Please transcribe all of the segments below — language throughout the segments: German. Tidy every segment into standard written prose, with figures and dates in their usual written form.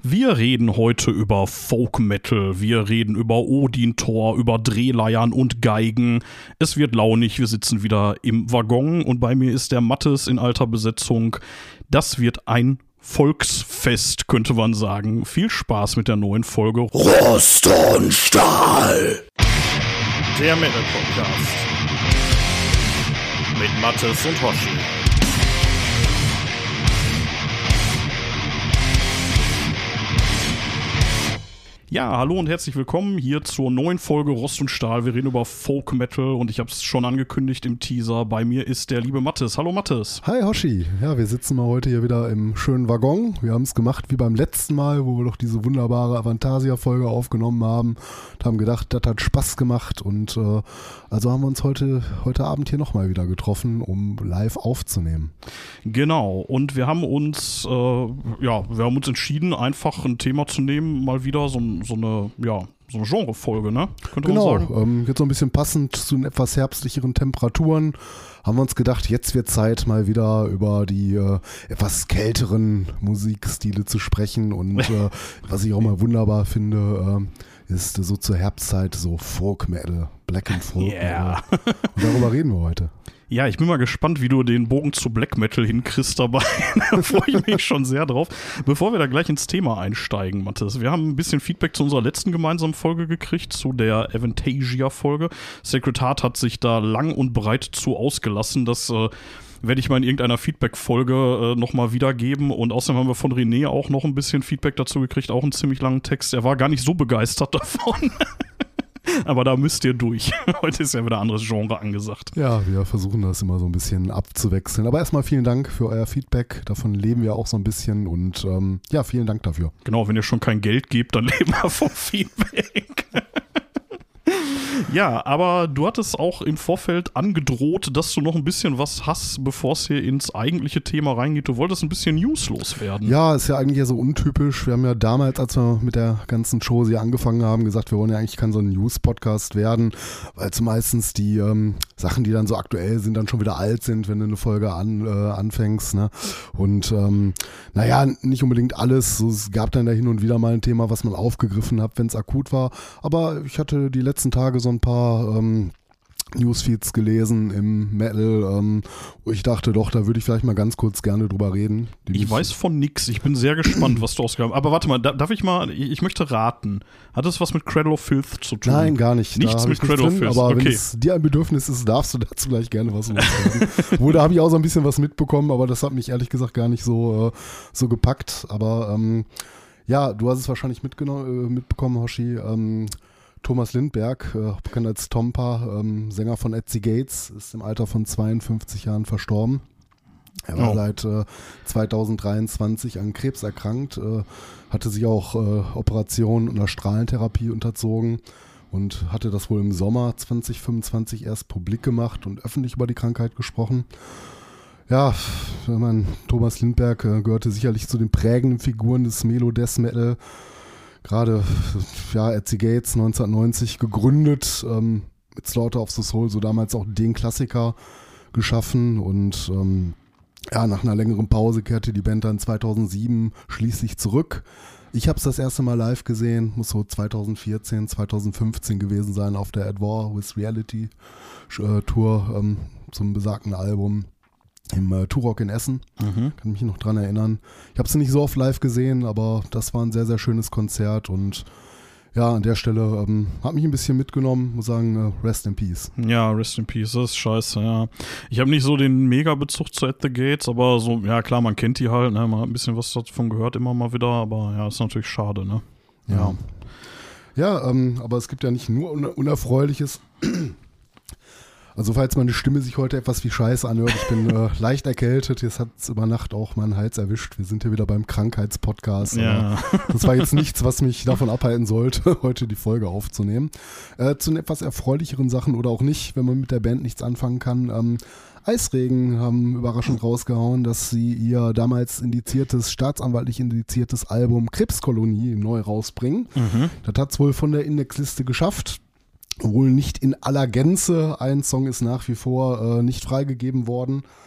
Wir reden heute über Folk Metal, wir reden über Odin-Thor, über Drehleiern und Geigen. Es wird launig, wir sitzen wieder im Waggon und bei mir ist der Mattes in alter Besetzung. Das wird ein Volksfest, könnte man sagen. Viel Spaß mit der neuen Folge Rost und Stahl. Der Metal Podcast mit Mattes und Hoshi. Ja, hallo und herzlich willkommen hier zur neuen Folge Rost und Stahl. Wir reden über Folk Metal und ich habe es schon angekündigt im Teaser. Bei mir ist der liebe Mattes. Hallo Mattes. Hi Hoshi. Ja, wir sitzen mal heute hier wieder im schönen Waggon. Wir haben es gemacht wie beim letzten Mal, wo wir doch diese wunderbare Avantasia-Folge aufgenommen haben und haben gedacht, das hat Spaß gemacht und also haben wir uns heute Abend hier nochmal wieder getroffen, um live aufzunehmen. Genau, und wir haben uns entschieden, einfach ein Thema zu nehmen, mal wieder so eine Genrefolge, ne? Könnte man sagen. Jetzt so ein bisschen passend zu den etwas herbstlicheren Temperaturen haben wir uns gedacht, jetzt wird Zeit, mal wieder über die etwas kälteren Musikstile zu sprechen und was ich auch mal wunderbar finde, ist so zur Herbstzeit so Folk Metal, Black and Folk Metal. Und darüber reden wir heute. Ja, ich bin mal gespannt, wie du den Bogen zu Black Metal hinkriegst dabei. Da freue ich mich schon sehr drauf. Bevor wir da gleich ins Thema einsteigen, Mattes, wir haben ein bisschen Feedback zu unserer letzten gemeinsamen Folge gekriegt, zu der Avantasia-Folge. Sacred Heart hat sich da lang und breit zu ausgelassen, das werde ich mal in irgendeiner Feedback-Folge nochmal wiedergeben. Und außerdem haben wir von René auch noch ein bisschen Feedback dazu gekriegt, auch einen ziemlich langen Text. Er war gar nicht so begeistert davon. Aber da müsst ihr durch. Heute ist ja wieder ein anderes Genre angesagt. Ja, wir versuchen das immer so ein bisschen abzuwechseln. Aber erstmal vielen Dank für euer Feedback. Davon leben wir auch so ein bisschen und vielen Dank dafür. Genau, wenn ihr schon kein Geld gebt, dann leben wir vom Feedback. Ja, aber du hattest auch im Vorfeld angedroht, dass du noch ein bisschen was hast, bevor es hier ins eigentliche Thema reingeht. Du wolltest ein bisschen News loswerden. Ja, ist ja eigentlich ja so untypisch. Wir haben ja damals, als wir mit der ganzen Show hier angefangen haben, gesagt, wir wollen ja eigentlich kein so ein News-Podcast werden, weil meistens die Sachen, die dann so aktuell sind, dann schon wieder alt sind, wenn du eine Folge anfängst. Ne? Und nicht unbedingt alles. So, es gab dann da hin und wieder mal ein Thema, was man aufgegriffen hat, wenn es akut war. Aber ich hatte die letzten Tage so ein paar Newsfeeds gelesen im Metal, wo ich dachte, doch, da würde ich vielleicht mal ganz kurz gerne drüber reden. Ich weiß von nix. Ich bin sehr gespannt, was du ausgegraben hast. Aber warte mal, darf ich mal, ich möchte raten. Hat das was mit Cradle of Filth zu tun? Nein, gar nicht. Nichts mit Cradle of Filth, aber okay. Wenn es dir ein Bedürfnis ist, darfst du dazu gleich gerne was loswerden. Da habe ich auch so ein bisschen was mitbekommen, aber das hat mich ehrlich gesagt gar nicht so gepackt. Aber du hast es wahrscheinlich mitbekommen, Hoshi. Thomas Lindberg, bekannt als Tompa, Sänger von At the Gates, ist im Alter von 52 Jahren verstorben. Er war seit 2023 an Krebs erkrankt, hatte sich auch Operationen und einer Strahlentherapie unterzogen und hatte das wohl im Sommer 2025 erst publik gemacht und öffentlich über die Krankheit gesprochen. Ja, Thomas Lindberg gehörte sicherlich zu den prägenden Figuren des Melo-Death Metal. Gerade At the Gates 1990 gegründet, mit Slaughter of the Soul, so damals auch den Klassiker geschaffen und nach einer längeren Pause kehrte die Band dann 2007 schließlich zurück. Ich habe es das erste Mal live gesehen, muss so 2014, 2015 gewesen sein auf der At War with Reality Tour zum besagten Album. Im Turok in Essen, kann mich noch dran erinnern. Ich habe es nicht so oft live gesehen, aber das war ein sehr, sehr schönes Konzert und ja, an der Stelle hat mich ein bisschen mitgenommen, muss sagen, Rest in Peace. Ja, Rest in Peace, das ist scheiße, ja. Ich habe nicht so den Mega-Bezug zu At the Gates, aber so, ja klar, man kennt die halt, ne? Man hat ein bisschen was davon gehört immer mal wieder, aber ja, ist natürlich schade, ne? Ja, aber es gibt ja nicht nur Unerfreuliches. Also falls meine Stimme sich heute etwas wie Scheiße anhört, ich bin leicht erkältet, jetzt hat es über Nacht auch meinen Hals erwischt. Wir sind hier wieder beim Krankheitspodcast. Ja. Das war jetzt nichts, was mich davon abhalten sollte, heute die Folge aufzunehmen. Zu den etwas erfreulicheren Sachen oder auch nicht, wenn man mit der Band nichts anfangen kann. Eisregen haben überraschend rausgehauen, dass sie ihr damals staatsanwaltlich indiziertes Album Krebskolonie neu rausbringen. Das hat es wohl von der Indexliste geschafft. Wohl nicht in aller Gänze. Ein Song ist nach wie vor nicht freigegeben worden.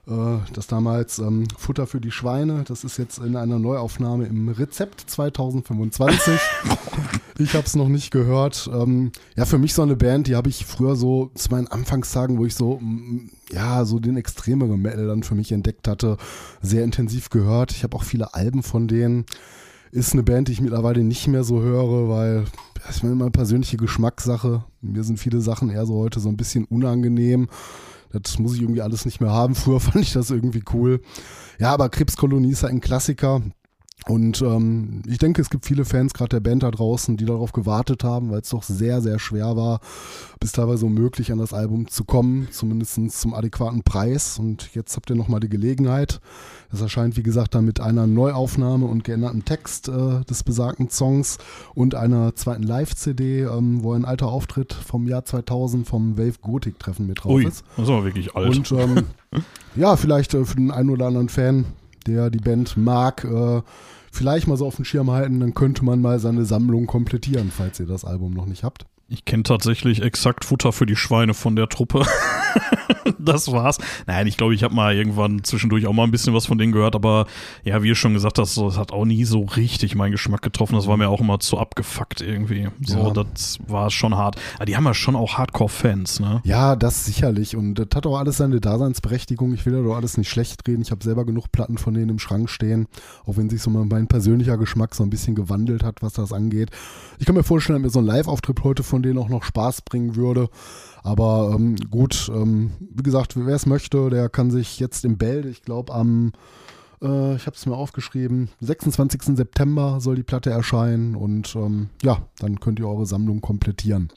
Das damals Futter für die Schweine. Das ist jetzt in einer Neuaufnahme im Rezept 2025. Ich habe es noch nicht gehört. Ja, für mich so eine Band, die habe ich früher so zu meinen Anfangstagen, wo ich so den extremeren Metal dann für mich entdeckt hatte, sehr intensiv gehört. Ich habe auch viele Alben von denen. Ist eine Band, die ich mittlerweile nicht mehr so höre, weil das ist immer eine persönliche Geschmackssache. Mir sind viele Sachen eher so heute so ein bisschen unangenehm. Das muss ich irgendwie alles nicht mehr haben. Früher fand ich das irgendwie cool. Ja, aber Krebskolonie ist halt ein Klassiker. Und ich denke, es gibt viele Fans, gerade der Band da draußen, die darauf gewartet haben, weil es doch sehr, sehr schwer war, bis teilweise unmöglich an das Album zu kommen, zumindest zum adäquaten Preis. Und jetzt habt ihr nochmal die Gelegenheit. Das erscheint, wie gesagt, dann mit einer Neuaufnahme und geänderten Text des besagten Songs und einer zweiten Live-CD, wo ein alter Auftritt vom Jahr 2000 vom Wave Gothic-Treffen mit drauf ist. Das ist aber wirklich alt. Und ja, vielleicht für den einen oder anderen Fan, der die Band mag, vielleicht mal so auf den Schirm halten, dann könnte man mal seine Sammlung komplettieren, falls ihr das Album noch nicht habt. Ich kenne tatsächlich exakt Futter für die Schweine von der Truppe. Das war's. Nein, ich glaube, ich habe mal irgendwann zwischendurch auch mal ein bisschen was von denen gehört, aber ja, wie ihr schon gesagt hast, das hat auch nie so richtig meinen Geschmack getroffen. Das war mir auch immer zu abgefuckt irgendwie. So, ja. Das war schon hart. Aber die haben ja schon auch Hardcore-Fans, ne? Ja, das sicherlich. Und das hat auch alles seine Daseinsberechtigung. Ich will ja doch alles nicht schlecht reden. Ich habe selber genug Platten von denen im Schrank stehen, auch wenn sich so mein persönlicher Geschmack so ein bisschen gewandelt hat, was das angeht. Ich kann mir vorstellen, dass mir so ein Live-Auftritt heute von denen auch noch Spaß bringen würde. Aber gut, wie gesagt, wer es möchte, der kann sich jetzt im Bälde, ich glaube ich habe es mir aufgeschrieben, 26. September soll die Platte erscheinen und ja, dann könnt ihr eure Sammlung komplettieren.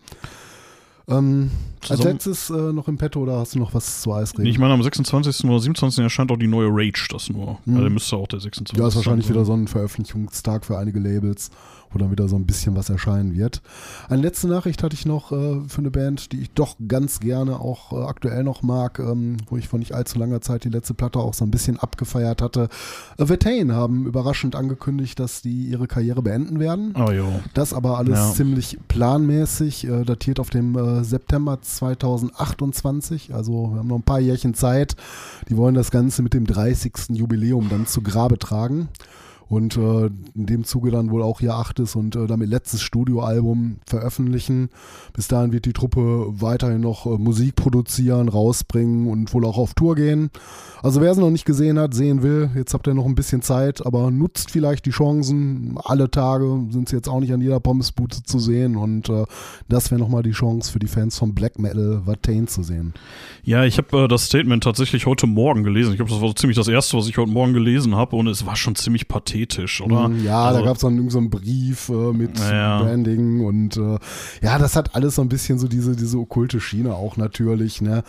Als letztes noch im Petto oder hast du noch was zu Eis reden? Ich meine, am 26. oder 27. erscheint auch die neue Rage, das nur. Also müsste auch der 26. Ja, ist wahrscheinlich wieder so ein Veröffentlichungstag für einige Labels, wo dann wieder so ein bisschen was erscheinen wird. Eine letzte Nachricht hatte ich noch für eine Band, die ich doch ganz gerne auch aktuell noch mag, wo ich vor nicht allzu langer Zeit die letzte Platte auch so ein bisschen abgefeiert hatte. Watain haben überraschend angekündigt, dass die ihre Karriere beenden werden. Oh, jo. Das aber alles ziemlich planmäßig, datiert auf dem September 2028, also wir haben noch ein paar Jährchen Zeit. Die wollen das Ganze mit dem 30. Jubiläum dann zu Grabe tragen. Und in dem Zuge dann wohl auch ihr 8. und damit letztes Studioalbum veröffentlichen. Bis dahin wird die Truppe weiterhin noch Musik produzieren, rausbringen und wohl auch auf Tour gehen. Also wer es noch nicht gesehen hat, sehen will, jetzt habt ihr noch ein bisschen Zeit, aber nutzt vielleicht die Chancen. Alle Tage sind sie jetzt auch nicht an jeder Pommesbude zu sehen und das wäre nochmal die Chance für die Fans von Black Metal, Watain zu sehen. Ja, ich habe das Statement tatsächlich heute Morgen gelesen. Ich glaube, das war so ziemlich das erste, was ich heute Morgen gelesen habe und es war schon ziemlich pathetisch, oder? Ja, also, da gab es dann so einen Brief mit Branding und ja, das hat alles so ein bisschen so diese okkulte Schiene auch natürlich, ne?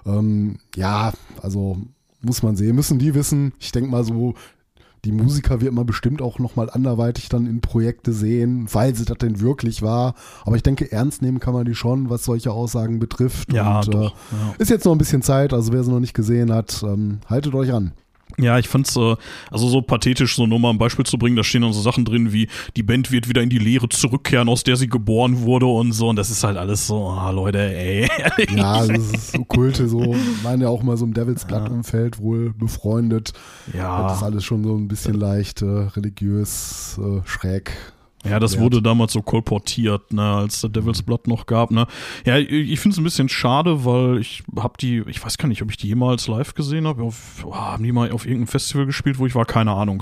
Ja, also muss man sehen, müssen die wissen. Ich denke mal so, die Musiker wird man bestimmt auch nochmal anderweitig dann in Projekte sehen, weil sie das denn wirklich war. Aber ich denke, ernst nehmen kann man die schon, was solche Aussagen betrifft. Ja, und doch, ist jetzt noch ein bisschen Zeit, also wer sie noch nicht gesehen hat, haltet euch an. Ja, ich fand's also so pathetisch, so nur mal ein Beispiel zu bringen, da stehen dann so Sachen drin wie, die Band wird wieder in die Leere zurückkehren, aus der sie geboren wurde und so, und das ist halt alles so, Leute, ey. Ja, das ist so Kulte, so, waren ja auch mal so im Devil's Blood-Umfeld wohl befreundet. Ja. Das ist alles schon so ein bisschen leicht religiös, schräg. Ja, das wurde damals so kolportiert, ne, als der Devil's Blood noch gab, ne. Ja, ich finde es ein bisschen schade, weil ich weiß gar nicht, ob ich die jemals live gesehen habe. Haben die mal auf irgendeinem Festival gespielt, wo ich war? Keine Ahnung.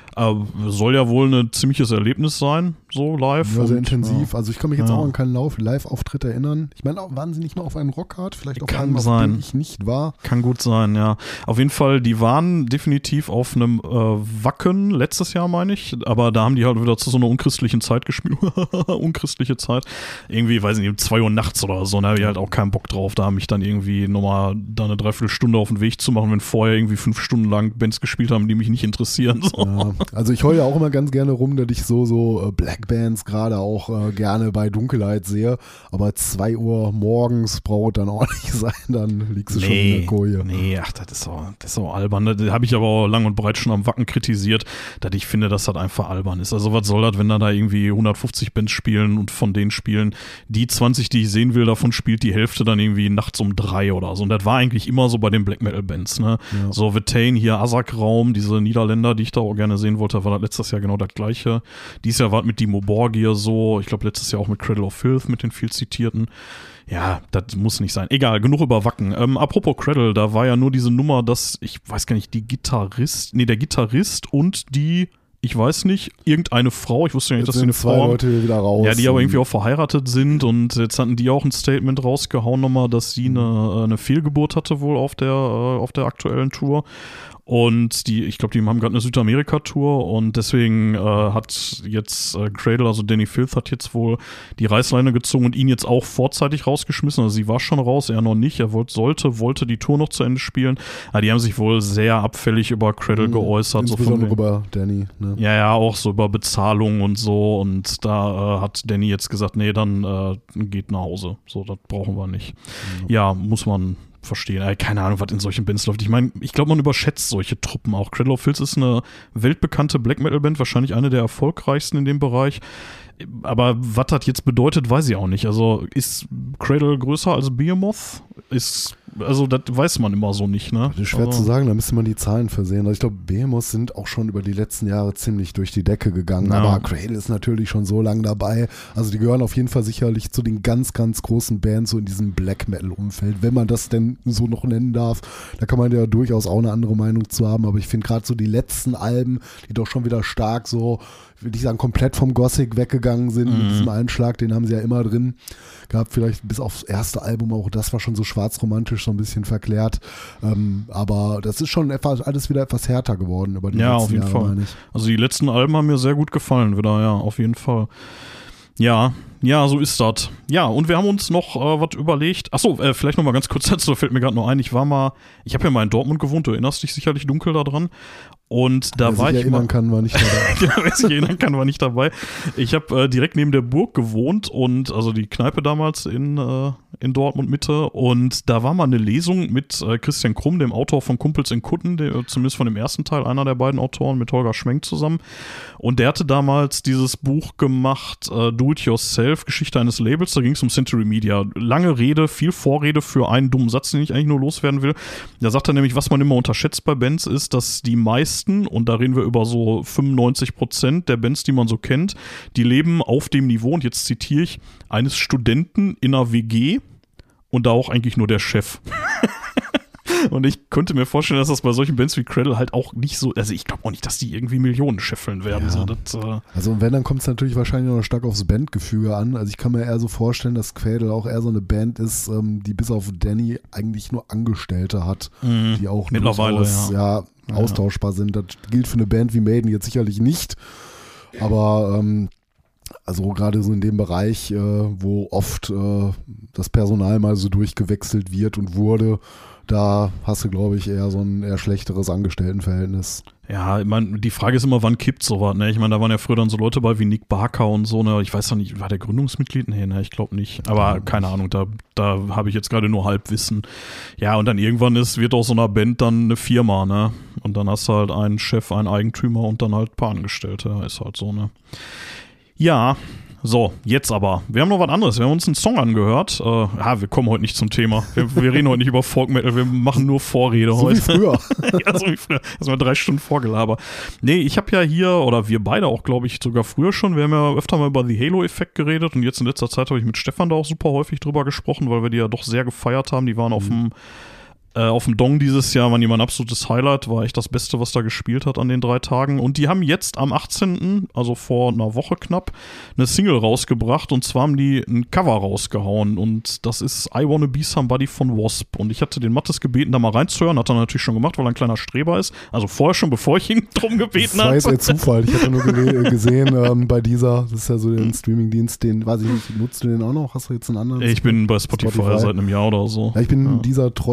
Soll ja wohl ein ziemliches Erlebnis sein, so live. Ja, sehr intensiv. Also ich kann mich jetzt auch an keinen Live-Auftritt erinnern. Ich meine, waren sie nicht mal auf einen Rockhard? Vielleicht auf einen, auf dem ich nicht war? Kann gut sein, ja. Auf jeden Fall, die waren definitiv auf einem Wacken letztes Jahr, meine ich. Aber da haben die halt wieder zu so einer unchristlichen Zeit gespielt. Unchristliche Zeit. Irgendwie, weiß nicht, um 2 Uhr nachts oder so. Da habe ich halt auch keinen Bock drauf. Da haben mich dann irgendwie nochmal da eine Dreiviertelstunde auf den Weg zu machen, wenn vorher irgendwie 5 Stunden lang Bands gespielt haben, die mich nicht interessieren. So. Ja. Also ich heule ja auch immer ganz gerne rum, dass ich so Black Black Bands gerade auch gerne bei Dunkelheit sehe. Aber 2 Uhr morgens braucht dann auch nicht sein, dann liegst du schon in der Koje. Nee, ach, das ist auch albern. Das habe ich aber auch lang und breit schon am Wacken kritisiert, dass ich finde, dass das einfach albern ist. Also was soll das, wenn da irgendwie 150 Bands spielen und von denen spielen die 20, die ich sehen will, davon spielt die Hälfte dann irgendwie nachts um 3 oder so. Und das war eigentlich immer so bei den Black Metal Bands, ne? Ja. So Vetain hier, Azak-Raum, diese Niederländer, die ich da auch gerne sehen wollte, war das letztes Jahr genau das gleiche. Dieses Jahr war es mit Dimmu Borgir so, ich glaube letztes Jahr auch mit Cradle of Filth, mit den viel zitierten. Ja, das muss nicht sein. Egal, genug über Wacken. Apropos Cradle, da war ja nur diese Nummer, dass, ich weiß gar nicht, der Gitarrist und die, ich weiß nicht, irgendeine Frau, ich wusste ja nicht, dass sie eine Frau 2 Leute wieder raus. Ja, die aber irgendwie auch verheiratet sind und jetzt hatten die auch ein Statement rausgehauen nochmal, dass sie eine Fehlgeburt hatte wohl auf der aktuellen Tour. Und ich glaube, die haben gerade eine Südamerika-Tour und deswegen hat jetzt Cradle, also Danny Filth, hat jetzt wohl die Reißleine gezogen und ihn jetzt auch vorzeitig rausgeschmissen. Also sie war schon raus, er noch nicht. Er wollte die Tour noch zu Ende spielen. Aber die haben sich wohl sehr abfällig über Cradle geäußert. Insbesondere über Danny. Ne? Ja, auch so über Bezahlung und so. Und da hat Danny jetzt gesagt, nee, dann geht nach Hause. So, das brauchen wir nicht. Ja, muss man verstehen. Keine Ahnung, was in solchen Bands läuft. Ich meine, ich glaube, man überschätzt solche Truppen auch. Cradle of Filth ist eine weltbekannte Black Metal Band, wahrscheinlich eine der erfolgreichsten in dem Bereich. Aber was das jetzt bedeutet, weiß ich auch nicht. Also ist Cradle größer als Behemoth? Also das weiß man immer so nicht, ne? Das ist schwer zu sagen, da müsste man die Zahlen versehen. Also ich glaube, Behemoth sind auch schon über die letzten Jahre ziemlich durch die Decke gegangen. Ja. Aber Cradle ist natürlich schon so lange dabei. Also die gehören auf jeden Fall sicherlich zu den ganz, ganz großen Bands so in diesem Black Metal Umfeld, wenn man das denn so noch nennen darf. Da kann man ja durchaus auch eine andere Meinung zu haben. Aber ich finde gerade so die letzten Alben, die doch schon wieder stark so, würde ich sagen, komplett vom Gothic weggegangen sind mit diesem Einschlag, den haben sie ja immer drin gehabt, vielleicht bis aufs erste Album, auch das war schon so schwarzromantisch, so ein bisschen verklärt, aber das ist schon alles wieder etwas härter geworden über die letzten Jahre. Ja, auf jeden Fall. Also die letzten Alben haben mir sehr gut gefallen wieder, ja, auf jeden Fall. Ja, so ist das. Ja, und wir haben uns noch was überlegt. Achso, vielleicht noch mal ganz kurz dazu, fällt mir gerade noch ein. Ich habe ja mal in Dortmund gewohnt, du erinnerst dich sicherlich dunkel daran. Und da war ich. Wer sich erinnern kann, war nicht dabei. Ja, wer sich erinnern kann, war nicht dabei. Ich habe direkt neben der Burg gewohnt und also die Kneipe damals in Dortmund Mitte. Und da war mal eine Lesung mit Christian Krumm, dem Autor von Kumpels in Kutten, zumindest von dem ersten Teil, einer der beiden Autoren, mit Holger Schwenk zusammen. Und der hatte damals dieses Buch gemacht, Do It Yourself, Geschichte eines Labels. Da ging es um Century Media. Lange Rede, viel Vorrede für einen dummen Satz, den ich eigentlich nur loswerden will. Da sagt er nämlich, was man immer unterschätzt bei Bands ist, dass die meisten, und da reden wir über so 95% der Bands, die man so kennt, die leben auf dem Niveau, und jetzt zitiere ich, eines Studenten in einer WG und da auch eigentlich nur der Chef. Und ich könnte mir vorstellen, dass das bei solchen Bands wie Cradle halt auch nicht so, also ich glaube auch nicht, dass die irgendwie Millionen scheffeln werden. Ja. So, das, also und wenn, dann kommt es natürlich wahrscheinlich noch stark aufs Bandgefüge an. Also ich kann mir eher so vorstellen, dass Cradle auch eher so eine Band ist, die bis auf Danny eigentlich nur Angestellte hat, die auch mittlerweile austauschbar sind. Das gilt für eine Band wie Maiden jetzt sicherlich nicht, aber also gerade so in dem Bereich, wo oft das Personal mal so durchgewechselt wird und wurde, da hast du, glaube ich, eher so ein eher schlechteres Angestelltenverhältnis. Ja, ich meine, die Frage ist immer, wann kippt sowas, ne? Ich meine, da waren ja früher dann so Leute bei wie Nick Barker und so, ne? Ich weiß noch nicht, war der Gründungsmitglied? Nee, ne, ich glaube nicht. Aber keine Ahnung, da habe ich jetzt gerade nur Halbwissen. Ja, und dann irgendwann wird aus so einer Band dann eine Firma, ne? Und dann hast du halt einen Chef, einen Eigentümer und dann halt ein paar Angestellte. Ist halt so, ne? Ja, so, jetzt aber. Wir haben noch was anderes. Wir haben uns einen Song angehört. Wir kommen heute nicht zum Thema. Wir reden heute nicht über Folk Metal. Wir machen nur Vorrede so heute. Wie früher. Ja, so wie früher. Erstmal 3 Stunden Vorgelaber. Nee, ich habe ja hier, oder wir beide auch, glaube ich, sogar früher schon, wir haben ja öfter mal über The Halo-Effekt geredet und jetzt in letzter Zeit habe ich mit Stefan da auch super häufig drüber gesprochen, weil wir die ja doch sehr gefeiert haben. Die waren auf dem Dong dieses Jahr, waren die mein absolutes Highlight, war echt das Beste, was da gespielt hat an den 3 Tagen. Und die haben jetzt am 18., also vor einer Woche knapp, eine Single rausgebracht, und zwar haben die ein Cover rausgehauen, und das ist I Wanna Be Somebody von Wasp. Und ich hatte den Mattes gebeten, da mal reinzuhören, hat er natürlich schon gemacht, weil er ein kleiner Streber ist. Also vorher schon, bevor ich ihn drum gebeten habe. Das war jetzt eher Zufall. Ich hatte nur gesehen bei dieser, das ist ja so den Streamingdienst, den, weiß ich nicht, nutzt du den auch noch? Hast du jetzt einen anderen? Ich bin bei Spotify seit einem Jahr oder so. Ja, ich bin dieser treu geblieben.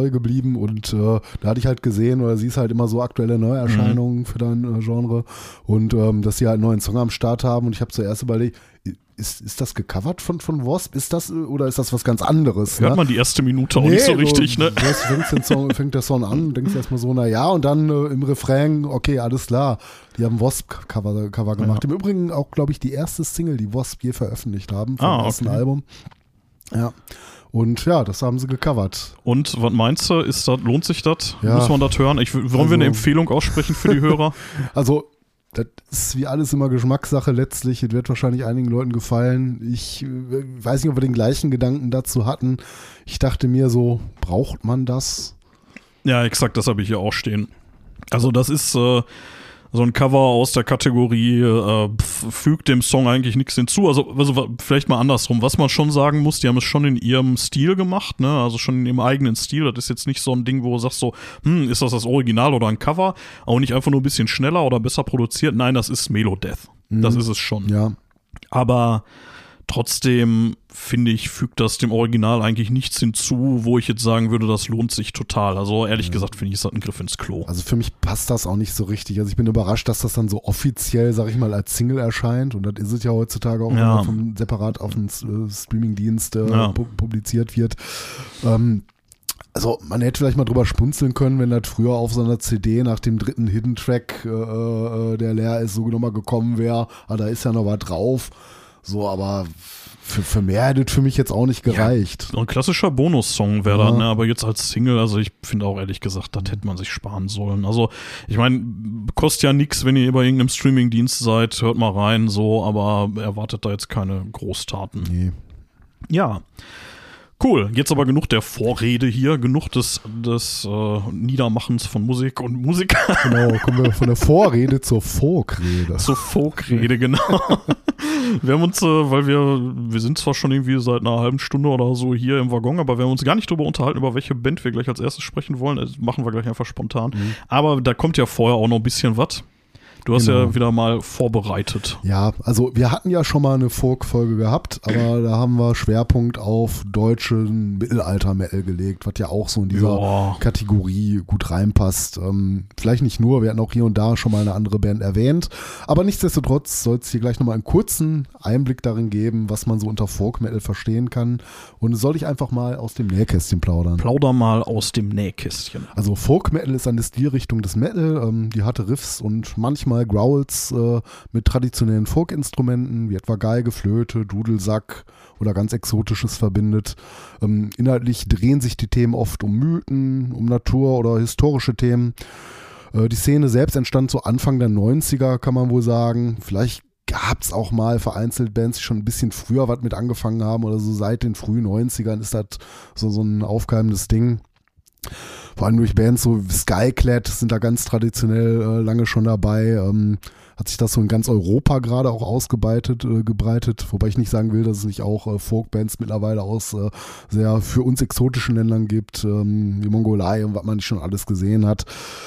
geblieben und da hatte ich halt gesehen, oder siehst halt immer so aktuelle Neuerscheinungen für dein Genre und dass sie halt einen neuen Song am Start haben und ich habe zuerst überlegt, ist das gecovert von Wasp? Ist das oder ist das was ganz anderes? Hört ne? man die erste Minute auch nicht so richtig, ne? Fängt der Song an, denkst erstmal so, naja, und dann im Refrain, okay, alles klar, die haben Wasp-Cover gemacht. Im Übrigen auch, glaube ich, die erste Single, die Wasp je veröffentlicht haben vom ersten Album. Ja. Und ja, das haben sie gecovert. Und was meinst du, lohnt sich das? Ja. Muss man das hören? Wollen wir eine Empfehlung aussprechen für die Hörer? Also, das ist wie alles immer Geschmackssache letztlich. Es wird wahrscheinlich einigen Leuten gefallen. Ich weiß nicht, ob wir den gleichen Gedanken dazu hatten. Ich dachte mir so, braucht man das? Ja, exakt, das habe ich hier auch stehen. Also das ist so ein Cover aus der Kategorie fügt dem Song eigentlich nichts hinzu. Also vielleicht mal andersrum. Was man schon sagen muss, die haben es schon in ihrem Stil gemacht, ne? Also schon in ihrem eigenen Stil. Das ist jetzt nicht so ein Ding, wo du sagst so, ist das Original oder ein Cover? Auch nicht einfach nur ein bisschen schneller oder besser produziert. Nein, das ist Melodeath. Das ist es schon. Ja. Aber trotzdem, finde ich, fügt das dem Original eigentlich nichts hinzu, wo ich jetzt sagen würde, das lohnt sich total. Also ehrlich gesagt, finde ich, ist das ein Griff ins Klo. Also für mich passt das auch nicht so richtig. Also ich bin überrascht, dass das dann so offiziell, sag ich mal, als Single erscheint. Und das ist es ja heutzutage auch, wenn man separat auf dem Streamingdienst publiziert wird. Also man hätte vielleicht mal drüber spunzeln können, wenn das früher auf so einer CD nach dem dritten Hidden Track, der leer ist, so nochmal gekommen wäre. Da ist ja noch was drauf. So, aber für mehr hätte es für mich jetzt auch nicht gereicht. Ja, ein klassischer Bonussong wäre da, ne? Aber jetzt als Single, also ich finde auch ehrlich gesagt, das hätte man sich sparen sollen. Also ich meine, kostet ja nichts, wenn ihr bei irgendeinem Streamingdienst seid, hört mal rein, so, aber erwartet da jetzt keine Großtaten. Nee. Ja. Cool, jetzt aber genug der Vorrede hier, genug des Niedermachens von Musik und Musik. Genau, kommen wir von der Vorrede zur Folkrede. Zur Folkrede, genau. Wir haben uns, weil wir sind zwar schon irgendwie seit einer halben Stunde oder so hier im Waggon, aber wir haben uns gar nicht darüber unterhalten, über welche Band wir gleich als erstes sprechen wollen. Das machen wir gleich einfach spontan. Aber da kommt ja vorher auch noch ein bisschen was. Du hast ja wieder mal vorbereitet. Ja, also wir hatten ja schon mal eine Folk-Folge gehabt, aber da haben wir Schwerpunkt auf deutschen Mittelalter-Metal gelegt, was ja auch so in dieser Kategorie gut reinpasst. Vielleicht nicht nur, wir hatten auch hier und da schon mal eine andere Band erwähnt, aber nichtsdestotrotz soll es hier gleich nochmal einen kurzen Einblick darin geben, was man so unter Folk-Metal verstehen kann. Und soll ich einfach mal aus dem Nähkästchen plaudern? Plauder mal aus dem Nähkästchen. Also Folk-Metal ist eine Stilrichtung des Metal, die hatte Riffs und manchmal Growls mit traditionellen Folk-Instrumenten, wie etwa Geige, Flöte, Dudelsack oder ganz Exotisches verbindet. Inhaltlich drehen sich die Themen oft um Mythen, um Natur oder historische Themen. Die Szene selbst entstand so Anfang der 90er, kann man wohl sagen. Vielleicht gab es auch mal vereinzelt Bands, die schon ein bisschen früher was mit angefangen haben oder so seit den frühen 90ern ist das so ein aufkeimendes Ding. Vor allem durch Bands so Skyclad sind da ganz traditionell lange schon dabei. Hat sich das so in ganz Europa gerade auch gebreitet. Wobei ich nicht sagen will, dass es nicht auch Folkbands mittlerweile aus sehr für uns exotischen Ländern gibt, wie Mongolei und was man nicht schon alles gesehen hat.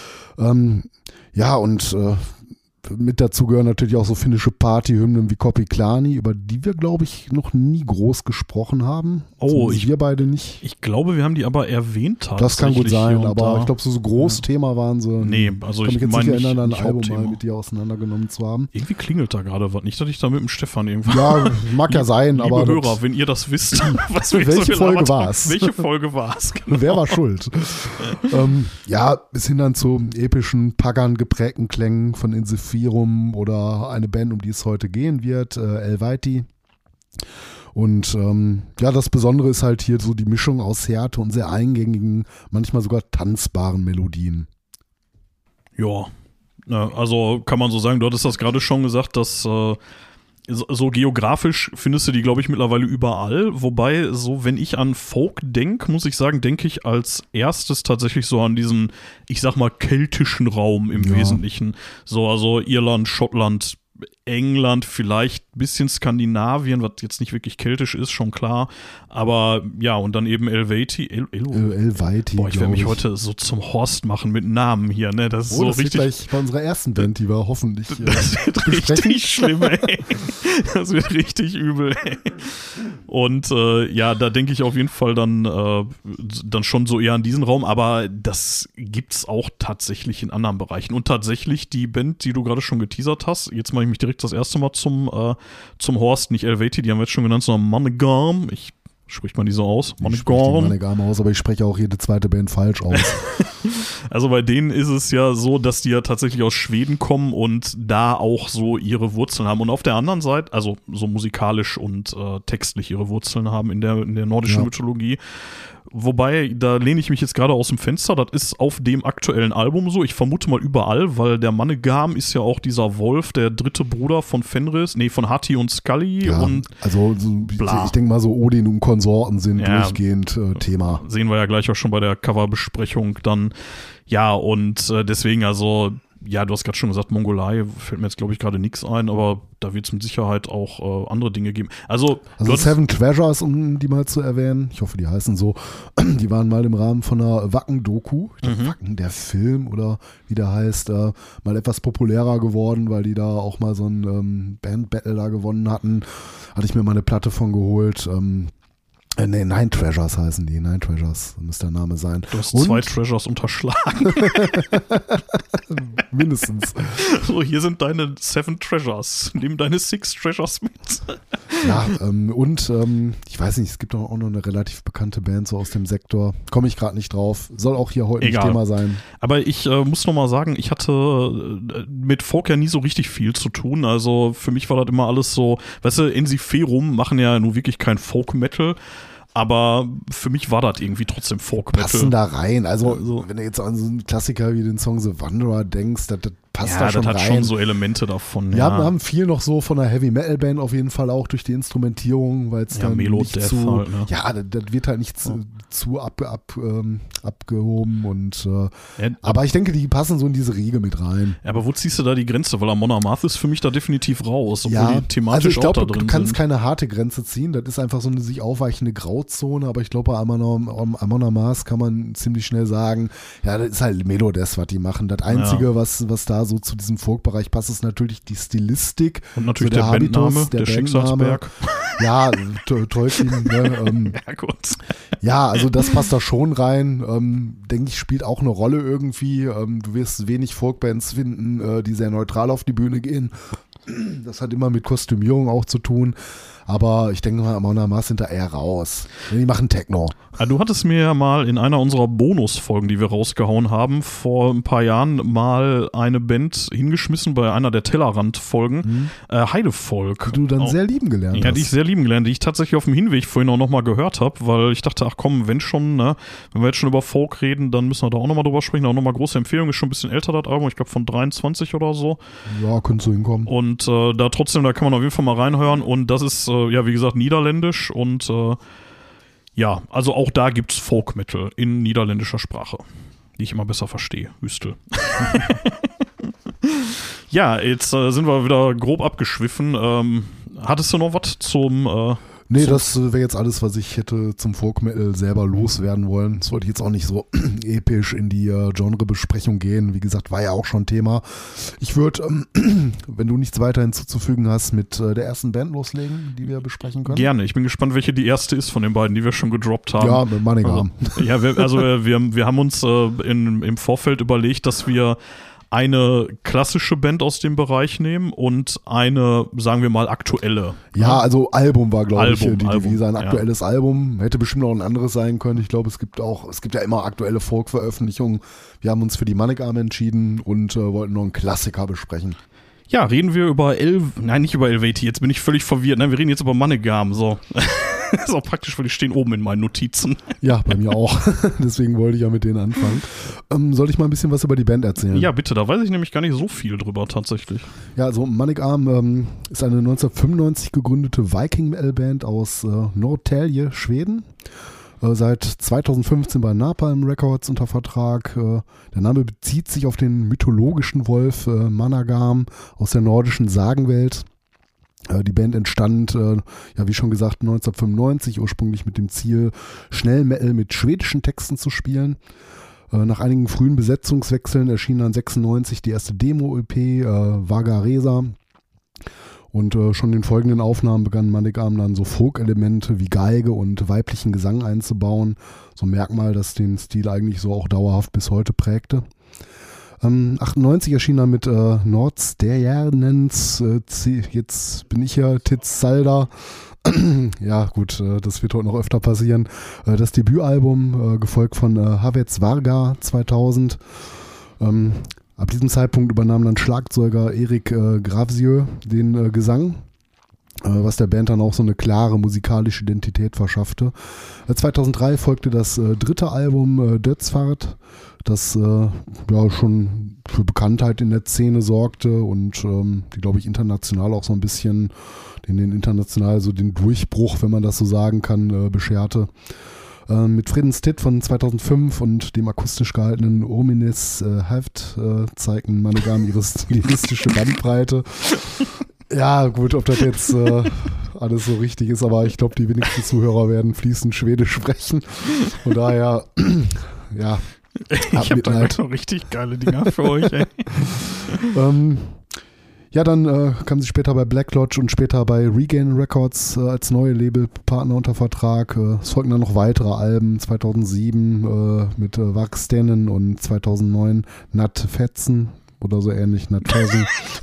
Mit dazu gehören natürlich auch so finnische Partyhymnen wie Kopiklani, über die wir, glaube ich, noch nie groß gesprochen haben. Wir beide nicht. Ich glaube, wir haben die aber erwähnt tatsächlich. Das kann gut sein, aber ich glaube, so groß Thema waren sie. Nee, also ich kann mich jetzt nicht erinnern, ein Album mal mit dir auseinandergenommen zu haben. Irgendwie klingelt da gerade was. Nicht, dass ich da mit dem Stefan irgendwie... Ja, mag ja sein, aber... Liebe Hörer, wenn ihr das wisst, was wir welche Folge war es? Welche Folge war es? Genau. Wer war schuld? Bis hin dann zu epischen, Pagan geprägten Klängen von Insifirum oder eine Band, um die es heute gehen wird, Elvaiti. Und das Besondere ist halt hier so die Mischung aus Härte und sehr eingängigen, manchmal sogar tanzbaren Melodien. Ja, also kann man so sagen, du hattest das gerade schon gesagt, dass so geografisch findest du die, glaube ich, mittlerweile überall. Wobei, so wenn ich an Folk denke, muss ich sagen, denke ich als erstes tatsächlich so an diesen, ich sag mal, keltischen Raum im Wesentlichen. So, also Irland, Schottland, England, vielleicht ein bisschen Skandinavien, was jetzt nicht wirklich keltisch ist, schon klar. Aber ja, und dann eben Elvati. Elvati. Boah, ich werde mich heute so zum Horst machen mit Namen hier, ne? Das ist so das richtig. Wird gleich bei unserer ersten Band, die wir hoffentlich das wird richtig schlimm, ey. Das wird richtig übel, ey. Und ja, da denke ich auf jeden Fall dann schon so eher an diesen Raum, aber das gibt's auch tatsächlich in anderen Bereichen. Und tatsächlich die Band, die du gerade schon geteasert hast, jetzt mache ich mich direkt das erste Mal zum Horst, nicht Elvati, die haben wir jetzt schon genannt, sondern Monogam. Spricht man die so aus? Ich spreche die Monogam aus, aber ich spreche auch jede zweite Band falsch aus. Also bei denen ist es ja so, dass die ja tatsächlich aus Schweden kommen und da auch so ihre Wurzeln haben. Und auf der anderen Seite, also so musikalisch und textlich ihre Wurzeln haben in der nordischen Mythologie. Wobei, da lehne ich mich jetzt gerade aus dem Fenster, das ist auf dem aktuellen Album so, ich vermute mal überall, weil der Monogam ist ja auch dieser Wolf, der dritte Bruder von Fenris, von Hati und Scully. Ja, und also ich denke mal so Odin und Konsorten sind durchgehend Thema. Sehen wir ja gleich auch schon bei der Coverbesprechung dann. Ja, und deswegen also, ja, du hast gerade schon gesagt, Mongolei, fällt mir jetzt glaube ich gerade nichts ein, aber da wird es mit Sicherheit auch andere Dinge geben. Also Seven Treasures, um die mal zu erwähnen, ich hoffe, die heißen so, die waren mal im Rahmen von einer Wacken-Doku, ich glaube Wacken, der Film oder wie der heißt, mal etwas populärer geworden, weil die da auch mal so ein Band-Battle da gewonnen hatten. Hatte ich mir mal eine Platte von geholt. Nine Treasures heißen die. Nine Treasures müsste der Name sein. Du hast 2 Treasures unterschlagen. Mindestens. So, hier sind deine 7 Treasures. Nimm deine 6 Treasures mit. Ja, ich weiß nicht, es gibt auch noch eine relativ bekannte Band so aus dem Sektor. Komme ich gerade nicht drauf. Soll auch hier heute nicht Thema sein. Aber ich muss noch mal sagen, ich hatte mit Folk ja nie so richtig viel zu tun. Also für mich war das immer alles so, weißt du, Ensiferum machen ja nun wirklich kein Folk-Metal. Aber für mich war das irgendwie trotzdem Folk-Metal. Passen da rein. Also, wenn du jetzt an so einen Klassiker wie den Song The Wanderer denkst, das passt da schon rein. Ja, das hat schon so Elemente davon. Ja, wir haben viel noch so von einer Heavy-Metal-Band auf jeden Fall auch durch die Instrumentierung, weil es dann nicht zu, halt, ne? Ja, das wird halt nicht zu abgehoben und aber ich denke, die passen so in diese Riege mit rein. Ja, aber wo ziehst du da die Grenze? Weil Amon Amarth ist für mich da definitiv raus, obwohl die thematisch also ich glaub, auch da drin sind. Du kannst keine harte Grenze ziehen, das ist einfach so eine sich aufweichende Grauzone, aber ich glaube, bei Amon Amarth kann man ziemlich schnell sagen, ja, das ist halt Melodeath, was die machen. Das Einzige, was da so zu diesem Folk-Bereich passt, ist natürlich die Stilistik. Und natürlich der Bandname, der Schicksalsberg. Ja, Tolkien. Ne, ja, gut. Ja, also das passt da schon rein. Denke ich, spielt auch eine Rolle irgendwie. Du wirst wenig Folkbands finden, die sehr neutral auf die Bühne gehen. Das hat immer mit Kostümierung auch zu tun. Aber ich denke mal, Amon Amarth sind da eher raus. Die machen Techno. Ja, du hattest mir ja mal in einer unserer Bonusfolgen, die wir rausgehauen haben, vor ein paar Jahren mal eine Band hingeschmissen bei einer der Tellerrand-Folgen, Heidevolk. Die du dann sehr lieben gelernt hast. Ja, die ich sehr lieben gelernt, die ich tatsächlich auf dem Hinweg vorhin auch nochmal gehört habe, weil ich dachte, ach komm, wenn schon, ne, wenn wir jetzt schon über Folk reden, dann müssen wir da auch nochmal drüber sprechen. Auch nochmal große Empfehlung, ist schon ein bisschen älter, das Album, ich glaube von 23 oder so. Ja, könntest du hinkommen. Und da kann man auf jeden Fall mal reinhören und das ist, ja, wie gesagt, niederländisch und ja, also auch da gibt's Folk-Metal in niederländischer Sprache, die ich immer besser verstehe. Hüstel. Ja, jetzt sind wir wieder grob abgeschwiffen. Hattest du noch was zum Nee, das wäre jetzt alles, was ich hätte zum Folk-Metal selber loswerden wollen. Das wollte ich jetzt auch nicht so episch in die Genrebesprechung gehen. Wie gesagt, war ja auch schon Thema. Ich würde, wenn du nichts weiter hinzuzufügen hast, mit der ersten Band loslegen, die wir besprechen können. Gerne. Ich bin gespannt, welche die erste ist von den beiden, die wir schon gedroppt haben. Ja, mit Monogam. Ja, wir haben uns im Vorfeld überlegt, dass wir eine klassische Band aus dem Bereich nehmen und eine, sagen wir mal, aktuelle. Ja, also Album war, glaube ich, die Album, Devise. Ein aktuelles Album. Hätte bestimmt auch ein anderes sein können. Ich glaube, es gibt ja immer aktuelle Folk-Veröffentlichungen. Wir haben uns für die Monogam entschieden und wollten noch einen Klassiker besprechen. Ja, reden wir über nicht über Elvati, jetzt bin ich völlig verwirrt. Nein, wir reden jetzt über Monogam, so. Das ist auch praktisch, weil die stehen oben in meinen Notizen. Ja, bei mir auch. Deswegen wollte ich ja mit denen anfangen. Soll ich mal ein bisschen was über die Band erzählen? Ja, bitte, da weiß ich nämlich gar nicht so viel drüber tatsächlich. Ja, also Monogam ist eine 1995 gegründete Viking-Metal-Band aus Norrtälje, Schweden. Seit 2015 bei Napalm Records unter Vertrag. Der Name bezieht sich auf den mythologischen Wolf Managam aus der nordischen Sagenwelt. Die Band entstand, wie schon gesagt, 1995, ursprünglich mit dem Ziel, Schnellmetal mit schwedischen Texten zu spielen. Nach einigen frühen Besetzungswechseln erschien dann 96 die erste Demo-EP, Vaga Resa. Und schon in den folgenden Aufnahmen begann Managam dann so Folk-Elemente wie Geige und weiblichen Gesang einzubauen. So ein Merkmal, das den Stil eigentlich so auch dauerhaft bis heute prägte. 98 erschien dann mit Nordstjernens, jetzt bin ich ja Tits Salda. Ja gut, das wird heute noch öfter passieren. Das Debütalbum, gefolgt von Havets Varga 2000. Ab diesem Zeitpunkt übernahm dann Schlagzeuger Erik Gravzieux den Gesang, was der Band dann auch so eine klare musikalische Identität verschaffte. 2003 folgte das dritte Album Dödsfahrt, das schon für Bekanntheit in der Szene sorgte und die, glaube ich, international auch so ein bisschen den international so den Durchbruch, wenn man das so sagen kann, bescherte. Mit Fredenstitt von 2005 und dem akustisch gehaltenen Omines Heft zeigten Managam ihre stilistische Bandbreite. Ja, gut, ob das jetzt alles so richtig ist, aber ich glaube, die wenigsten Zuhörer werden fließend Schwedisch sprechen. Von daher, ja. Ich habe da noch richtig geile Dinger für euch, ey. Dann kam sie später bei Black Lodge und später bei Regain Records als neue Labelpartner unter Vertrag. Es folgten dann noch weitere Alben, 2007 mit Vakstennen und 2009 Nat Fetzen oder so ähnlich, Nat Fessen.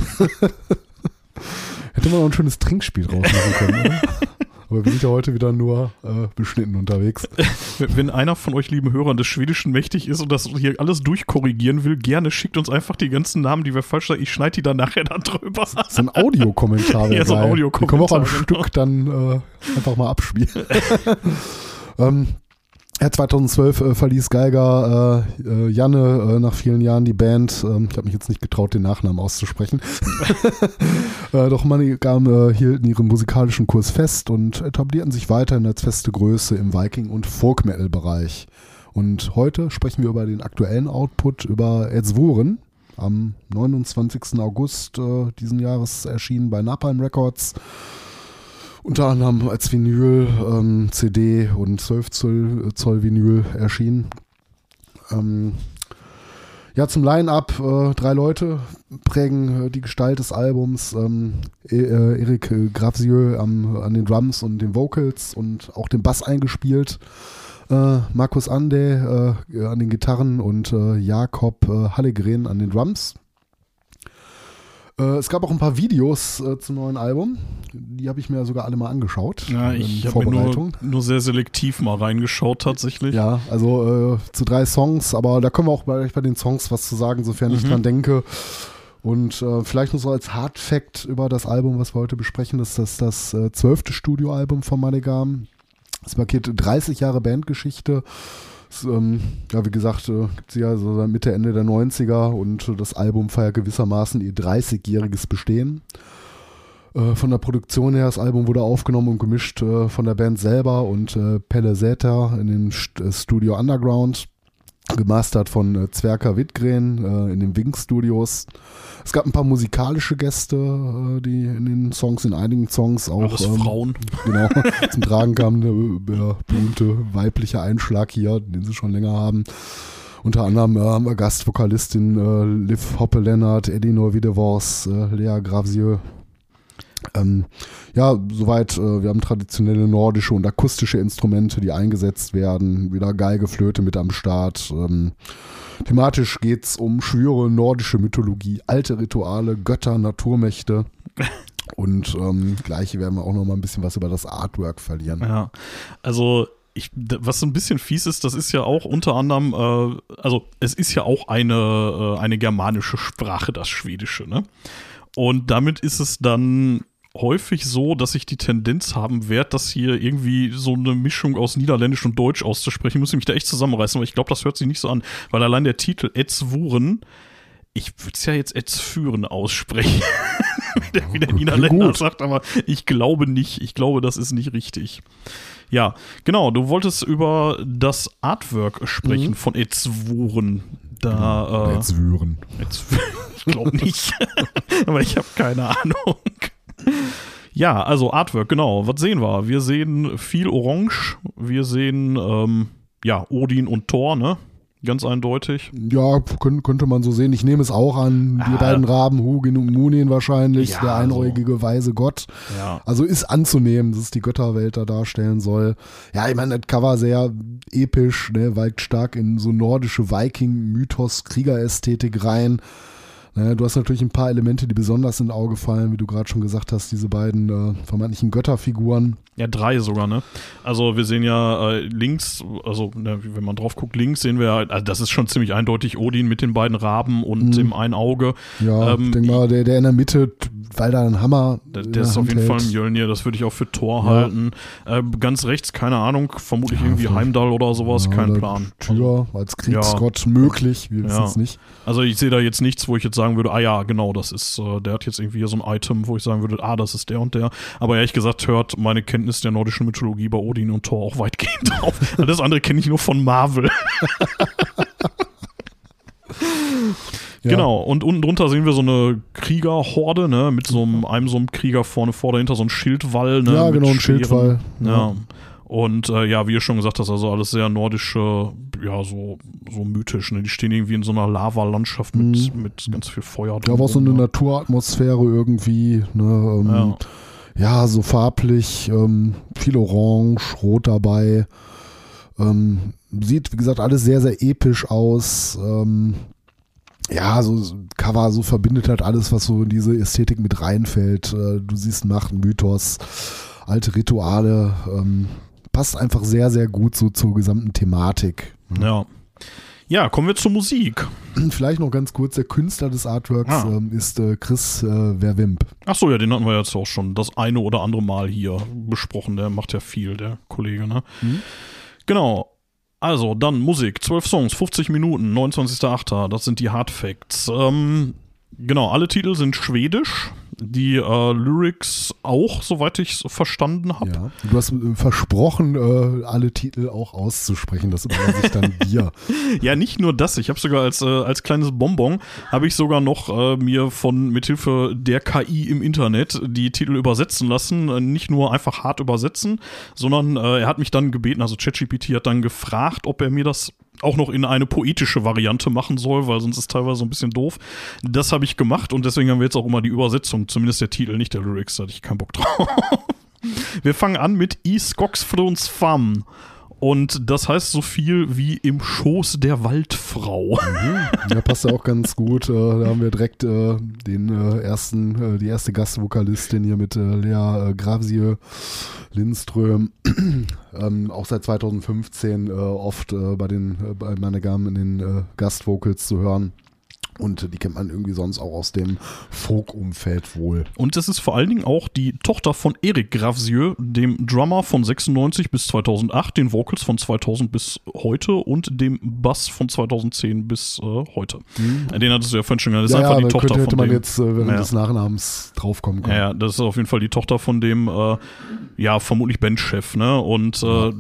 Hätte man auch ein schönes Trinkspiel draus machen können, oder? Aber wir sind ja heute wieder nur beschnitten unterwegs. Wenn einer von euch lieben Hörern des Schwedischen mächtig ist und das hier alles durchkorrigieren will, gerne schickt uns einfach die ganzen Namen, die wir falsch sagen. Ich schneide die dann nachher da drüber. So ein Audiokommentar. Ja, so ein Audiokommentar. Wir können auch am Stück dann einfach mal abspielen. 2012 verließ Geiger Janne nach vielen Jahren die Band. Ich habe mich jetzt nicht getraut, den Nachnamen auszusprechen. Doch Managam hielten ihren musikalischen Kurs fest und etablierten sich weiterhin als feste Größe im Viking- und Folk-Metal-Bereich. Und heute sprechen wir über den aktuellen Output, über Edsvuren. Am 29. August diesen Jahres erschienen bei Napalm Records. Unter anderem als Vinyl, CD und 12 Zoll Vinyl erschienen. Zum Line-Up, 3 Leute prägen die Gestalt des Albums. Erik Gravzieux an den Drums und den Vocals und auch den Bass eingespielt. Markus Ande an den Gitarren und Jakob Hallegren an den Drums. Es gab auch ein paar Videos zum neuen Album. Die habe ich mir sogar alle mal angeschaut. Ja, ich habe mir nur sehr selektiv mal reingeschaut tatsächlich. Ja, also zu 3 Songs, aber da können wir auch gleich bei den Songs was zu sagen, sofern ich dran denke. Und vielleicht nur so als Hardfact über das Album, was wir heute besprechen, ist das 12. Studioalbum von Managam. Es markiert 30 Jahre Bandgeschichte. Wie gesagt, gibt es ja so Mitte, Ende der 90er und das Album feiert gewissermaßen ihr 30-jähriges Bestehen. Von der Produktion her, das Album wurde aufgenommen und gemischt von der Band selber und Pelle Säter in dem Studio Underground, gemastert von Zwerka Wittgren in den Wink Studios. Es gab ein paar musikalische Gäste, die in einigen Songs auch Frauen. Genau, zum Tragen kam der berühmte weibliche Einschlag hier, den sie schon länger haben. Unter anderem haben wir Gastvokalistin Liv Hoppe-Lennart, Elinor Wiedewors, Lea Gravzieux. Soweit, wir haben traditionelle nordische und akustische Instrumente, die eingesetzt werden, wieder Geige, Flöte mit am Start. Thematisch geht es um Schwüre, nordische Mythologie, alte Rituale, Götter, Naturmächte und gleich werden wir auch noch mal ein bisschen was über das Artwork verlieren. Ja, also was so ein bisschen fies ist, das ist ja auch unter anderem, es ist ja auch eine germanische Sprache, das Schwedische, ne? Und damit ist es dann häufig so, dass ich die Tendenz haben werde, das hier irgendwie so eine Mischung aus Niederländisch und Deutsch auszusprechen. Ich muss mich da echt zusammenreißen, aber ich glaube, das hört sich nicht so an, weil allein der Titel Edsvuren, ich würde es ja jetzt Edsvuren aussprechen, wie der Niederländer sagt, aber ich glaube nicht. Ich glaube, das ist nicht richtig. Ja, genau, du wolltest über das Artwork sprechen von Etzwuren. Etzwuren. Ich glaube nicht, aber ich habe keine Ahnung. Ja, also Artwork, genau. Was sehen wir? Wir sehen viel Orange. Wir sehen, Odin und Thor, ne? Ganz eindeutig. Ja, könnte man so sehen. Ich nehme es auch an. Die beiden Raben, Hugin und Munin wahrscheinlich. Ja, der einäugige weise Gott. Ja. Also ist anzunehmen, dass es die Götterwelt da darstellen soll. Ja, ich meine, das Cover sehr episch, ne? Weigt stark in so nordische Viking-Mythos-Kriegerästhetik rein. Du hast natürlich ein paar Elemente, die besonders ins Auge fallen, wie du gerade schon gesagt hast, diese beiden vermeintlichen Götterfiguren. Ja, 3 sogar, ne? Also wir sehen ja links, also wenn man drauf guckt, links sehen wir, also das ist schon ziemlich eindeutig Odin mit den beiden Raben und dem einen Auge. Ja, ich denke mal, der in der Mitte, weil da ein Hammer der ist auf jeden Fall ein Mjölnir, das würde ich auch für Thor halten. Ganz rechts, keine Ahnung, vermutlich irgendwie Heimdall oder sowas, kein Plan. Tyr als Kriegsgott möglich, wir wissen es nicht. Also ich sehe da jetzt nichts, wo ich jetzt sagen würde, genau, das ist, der hat jetzt irgendwie so ein Item, wo ich sagen würde, das ist der und der. Aber ehrlich gesagt hört meine Kenntnis der nordischen Mythologie bei Odin und Thor auch weitgehend auf. Das andere kenne ich nur von Marvel. Genau, und unten drunter sehen wir so eine Kriegerhorde, ne, mit so einem Krieger vorne vor, dahinter so ein Schildwall, ne. Ja, genau, ein Schildwall. Ja. Und wie ihr schon gesagt hast, also alles sehr nordische, so mythisch, ne? Die stehen irgendwie in so einer Lavalandschaft mit ganz viel Feuer drin. Ja, aber auch so eine Naturatmosphäre irgendwie, ne, so farblich, viel Orange, Rot dabei. Sieht, wie gesagt, alles sehr, sehr episch aus. So Cover, so verbindet halt alles, was so in diese Ästhetik mit reinfällt. Du siehst Macht, Mythos, alte Rituale. Passt einfach sehr, sehr gut so zur gesamten Thematik. Ja, kommen wir zur Musik. Vielleicht noch ganz kurz, der Künstler des Artworks ist Chris Verwimp. Achso, ja, den hatten wir jetzt auch schon das eine oder andere Mal hier besprochen. Der macht ja viel, der Kollege, ne? Genau. Also, dann Musik, 12 Songs, 50 Minuten, 29.08. Das sind die Hard Facts. Genau, alle Titel sind schwedisch. Die Lyrics auch, soweit ich es verstanden habe. Ja, du hast versprochen, alle Titel auch auszusprechen. Das überlasse ich dann dir. Ja, nicht nur das. Ich habe sogar als kleines Bonbon, habe ich sogar noch mir mithilfe der KI im Internet die Titel übersetzen lassen. Nicht nur einfach hart übersetzen, sondern er hat mich dann gebeten, also ChatGPT hat dann gefragt, ob er mir das auch noch in eine poetische Variante machen soll, weil sonst ist es teilweise so ein bisschen doof. Das habe ich gemacht und deswegen haben wir jetzt auch immer die Übersetzung, zumindest der Titel, nicht der Lyrics, da hatte ich keinen Bock drauf. Wir fangen an mit I Skogsfrons Fam. Und das heißt so viel wie im Schoß der Waldfrau. Ja, passt ja auch ganz gut. Da haben wir direkt die erste Gastvokalistin hier mit Lea Gravesieux Lindström. Auch seit 2015 oft bei Mannequin in den Gastvocals zu hören. Und die kennt man irgendwie sonst auch aus dem Folk-Umfeld wohl. Und es ist vor allen Dingen auch die Tochter von Eric Gravesieux, dem Drummer von 96 bis 2008, den Vocals von 2000 bis heute und dem Bass von 2010 bis heute. Den hattest du ja vorhin schon genannt. Das ist einfach die Tochter von dem. Hätte man jetzt während des Nachnamens draufkommen können. Ja, das ist auf jeden Fall die Tochter von dem, vermutlich Bandchef, ne? Und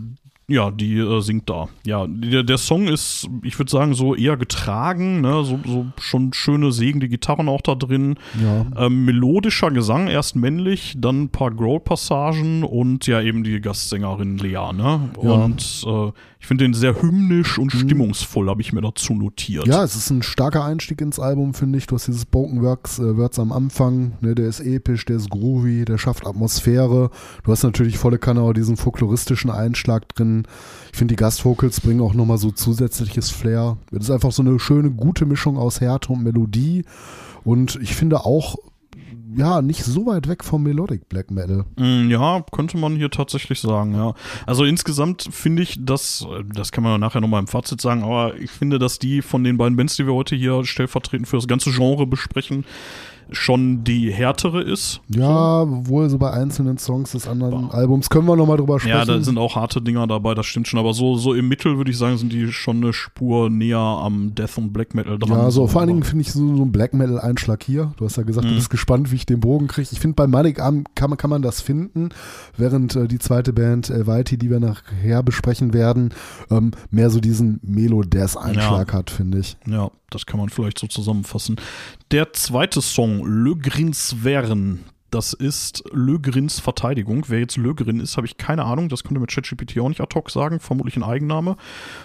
die singt da. Ja, der Song ist, ich würde sagen, so eher getragen, ne? So schon schöne segende Gitarren auch da drin. Ja. Melodischer Gesang, erst männlich, dann ein paar Growl-Passagen und ja eben die Gastsängerin Lea, ne? Ja. Und ich finde den sehr hymnisch und stimmungsvoll, habe ich mir dazu notiert. Ja, es ist ein starker Einstieg ins Album, finde ich. Du hast dieses Spoken Words am Anfang, ne? Der ist episch, der ist groovy, der schafft Atmosphäre. Du hast natürlich volle Kanne auch diesen folkloristischen Einschlag drin. Ich finde, die Gastvocals bringen auch nochmal so zusätzliches Flair. Das ist einfach so eine schöne, gute Mischung aus Härte und Melodie. Und ich finde auch, nicht so weit weg vom Melodic Black Metal. Ja, könnte man hier tatsächlich sagen, ja. Also insgesamt finde ich, das kann man nachher nochmal im Fazit sagen, aber ich finde, dass die von den beiden Bands, die wir heute hier stellvertretend für das ganze Genre besprechen, schon die härtere ist. Ja, wohl so bei einzelnen Songs des anderen Albums können wir nochmal drüber sprechen. Ja, da sind auch harte Dinger dabei, das stimmt schon. Aber so im Mittel würde ich sagen, sind die schon eine Spur näher am Death und Black Metal dran. Ja, so vor allen Dingen finde ich so einen Black Metal Einschlag hier. Du hast ja gesagt, du bist gespannt, wie ich den Bogen kriege. Ich finde, bei Manik Arm kann man das finden, während die zweite Band Elvaiti, die wir nachher besprechen werden, mehr so diesen Melo-Death-Einschlag hat, finde ich. Ja, das kann man vielleicht so zusammenfassen. Der zweite Song, Le Grins Vern, das ist Le Grins Verteidigung. Wer jetzt Le Grin ist, habe ich keine Ahnung. Das konnte mit ChatGPT auch nicht ad hoc sagen. Vermutlich ein Eigenname.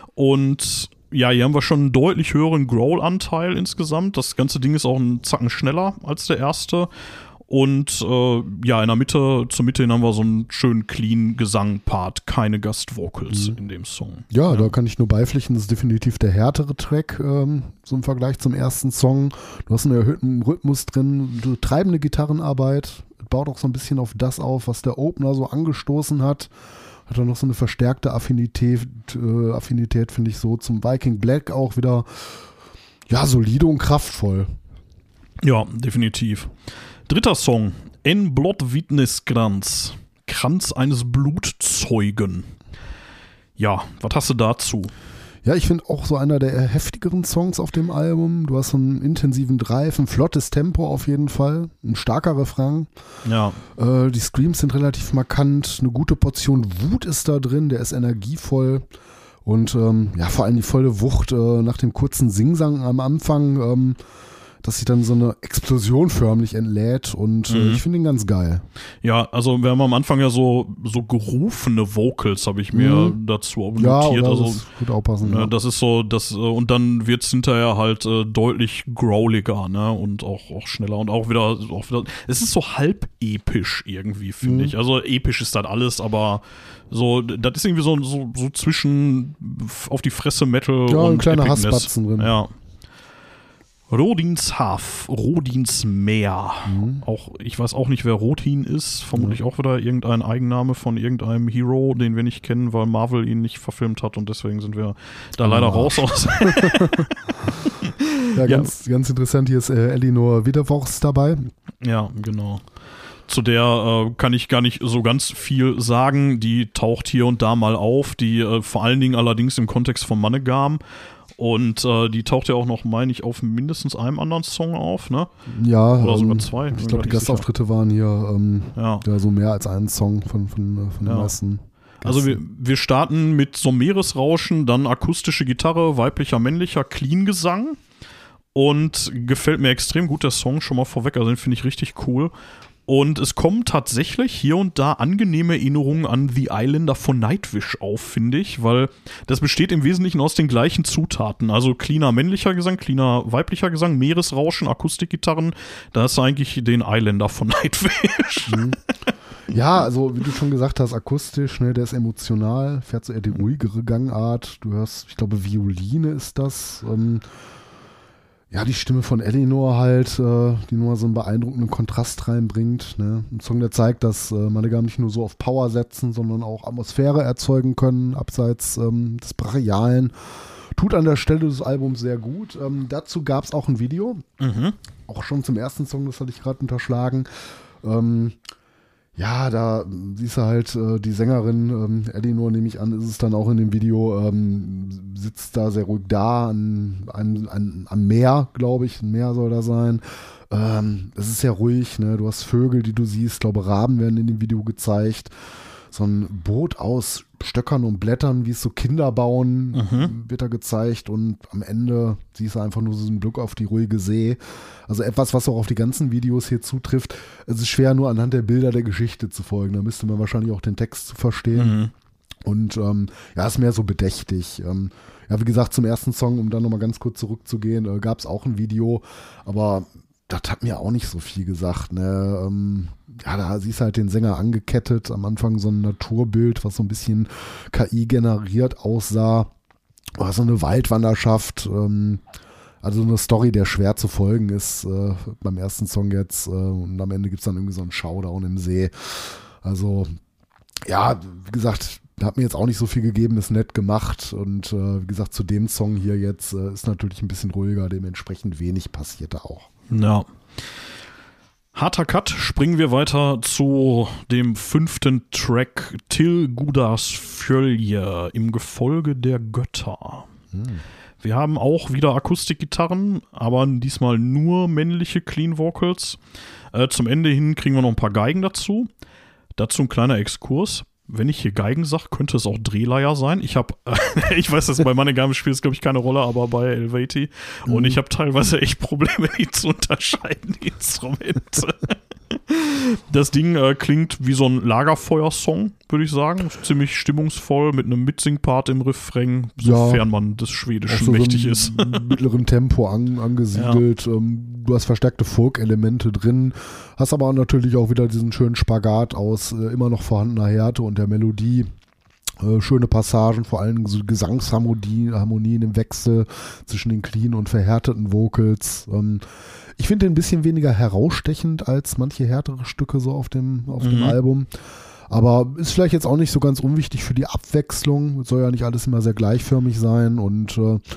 Und ja, hier haben wir schon einen deutlich höheren Growl-Anteil insgesamt. Das ganze Ding ist auch einen Zacken schneller als der erste. Und ja, zur Mitte hin haben wir so einen schönen clean Gesang-Part, keine Gast-Vocals in dem Song. Ja, da kann ich nur beipflichten, das ist definitiv der härtere Track, so im Vergleich zum ersten Song. Du hast einen erhöhten Rhythmus drin, treibende Gitarrenarbeit, baut auch so ein bisschen auf das auf, was der Opener so angestoßen hat. Hat dann noch so eine verstärkte Affinität finde ich, so zum Viking Black auch wieder, ja, solide und kraftvoll. Ja, definitiv. Dritter Song, En Blodvittneskranz, Kranz eines Blutzeugen. Ja, was hast du dazu? Ja, ich finde auch so einer der heftigeren Songs auf dem Album. Du hast so einen intensiven Drive, ein flottes Tempo auf jeden Fall, ein starker Refrain. Ja. Die Screams sind relativ markant, eine gute Portion Wut ist da drin, der ist energievoll. Und ja, vor allem die volle Wucht nach dem kurzen Singsang am Anfang, dass sich dann so eine Explosion förmlich entlädt und ich finde ihn ganz geil. Ja, also wir haben am Anfang ja so gerufene Vocals, habe ich mir dazu notiert. Ja, also das wird auch passen. Ja. Das ist so, und dann wird es hinterher halt deutlich growliger, ne? Und auch schneller und auch wieder, es ist so halb episch irgendwie, finde ich. Also episch ist das alles, aber so, das ist irgendwie so zwischen auf die Fresse Metal und ein kleiner Epicness. Hassbatzen drin. Ja. Rodins Haf, Rodins Meer. Auch, ich weiß auch nicht, wer Rodin ist. Vermutlich auch wieder irgendein Eigenname von irgendeinem Hero, den wir nicht kennen, weil Marvel ihn nicht verfilmt hat und deswegen sind wir da leider raus aus. Ja, ganz interessant, hier ist Elinor Widervorst dabei. Ja, genau. Zu der kann ich gar nicht so ganz viel sagen. Die taucht hier und da mal auf. Die vor allen Dingen allerdings im Kontext von Mannegam. Und die taucht ja auch noch, meine ich, auf mindestens einem anderen Song auf, ne? Ja. Oder sogar zwei. Ich glaube, die Gastauftritte waren hier ja, so mehr als einen Song von den meisten. Also wir starten mit so Meeresrauschen, dann akustische Gitarre, weiblicher, männlicher, Clean-Gesang. Und gefällt mir extrem gut der Song, schon mal vorweg, also den finde ich richtig cool. Und es kommen tatsächlich hier und da angenehme Erinnerungen an The Islander von Nightwish auf, finde ich, weil das besteht im Wesentlichen aus den gleichen Zutaten. Also cleaner männlicher Gesang, cleaner weiblicher Gesang, Meeresrauschen, Akustikgitarren. Da hast du eigentlich den Islander von Nightwish. Ja, also wie du schon gesagt hast, akustisch, ne, der ist emotional, fährt so eher die ruhigere Gangart. Du hörst, ich glaube, Violine ist das. Ja, die Stimme von Elinor halt, die nur so einen beeindruckenden Kontrast reinbringt. Ne? Ein Song, der zeigt, dass Mannegam nicht nur so auf Power setzen, sondern auch Atmosphäre erzeugen können, abseits des Brachialen. Tut an der Stelle des Albums sehr gut. Dazu gab es auch ein Video. Auch schon zum ersten Song, das hatte ich gerade unterschlagen. Ja, da siehst du halt die Sängerin, Elinor nehme ich an, ist es dann auch in dem Video, sitzt da sehr ruhig da am Meer, glaube ich, ein Meer soll da sein. Es ist sehr ruhig, ne? Du hast Vögel, die du siehst, ich glaube Raben werden in dem Video gezeigt. So ein Boot aus Stöckern und Blättern, wie es so Kinder bauen, wird da gezeigt und am Ende siehst du einfach nur so einen Blick auf die ruhige See. Also etwas, was auch auf die ganzen Videos hier zutrifft. Es ist schwer, nur anhand der Bilder der Geschichte zu folgen. Da müsste man wahrscheinlich auch den Text zu verstehen. Und ja, ist mehr so bedächtig. Ja, wie gesagt, zum ersten Song, um da nochmal ganz kurz zurückzugehen, gab es auch ein Video, aber das hat mir auch nicht so viel gesagt. Ne? Ja, da siehst du halt den Sänger angekettet, am Anfang so ein Naturbild, was so ein bisschen KI generiert aussah. War so eine Waldwanderschaft, also eine Story, der schwer zu folgen ist beim ersten Song jetzt. Und am Ende gibt es dann irgendwie so einen Showdown im See. Also, ja, wie gesagt, hat mir jetzt auch nicht so viel gegeben, ist nett gemacht. Und wie gesagt, zu dem Song hier jetzt ist natürlich ein bisschen ruhiger, dementsprechend wenig passiert da auch. Ja. Harter Cut, springen wir weiter zu dem 5. Track Till Gudas Fjölje im Gefolge der Götter. Wir haben auch wieder Akustikgitarren, aber diesmal nur männliche Clean Vocals. Zum Ende hin kriegen wir noch ein paar Geigen dazu. Dazu ein kleiner Exkurs. Wenn ich hier Geigen sage, könnte es auch Drehleier sein. Ich weiß, dass bei Manegame spielt es, glaube ich, keine Rolle, aber bei Elvati. Und ich habe teilweise echt Probleme, die zu unterscheiden, die Instrumente. Das Ding klingt wie so ein Lagerfeuersong, würde ich sagen. Ziemlich stimmungsvoll, mit einem Mitsing-Part im Refrain, sofern man des Schwedischen so mächtig ist. Mittleren Tempo angesiedelt. Ja. Du hast verstärkte Folk-Elemente drin, hast aber natürlich auch wieder diesen schönen Spagat aus immer noch vorhandener Härte und der Melodie. Schöne Passagen, vor allem so Gesangsharmonien im Wechsel zwischen den clean und verhärteten Vocals. Ich finde den ein bisschen weniger herausstechend als manche härtere Stücke so auf dem Album. Aber ist vielleicht jetzt auch nicht so ganz unwichtig für die Abwechslung. Soll ja nicht alles immer sehr gleichförmig sein und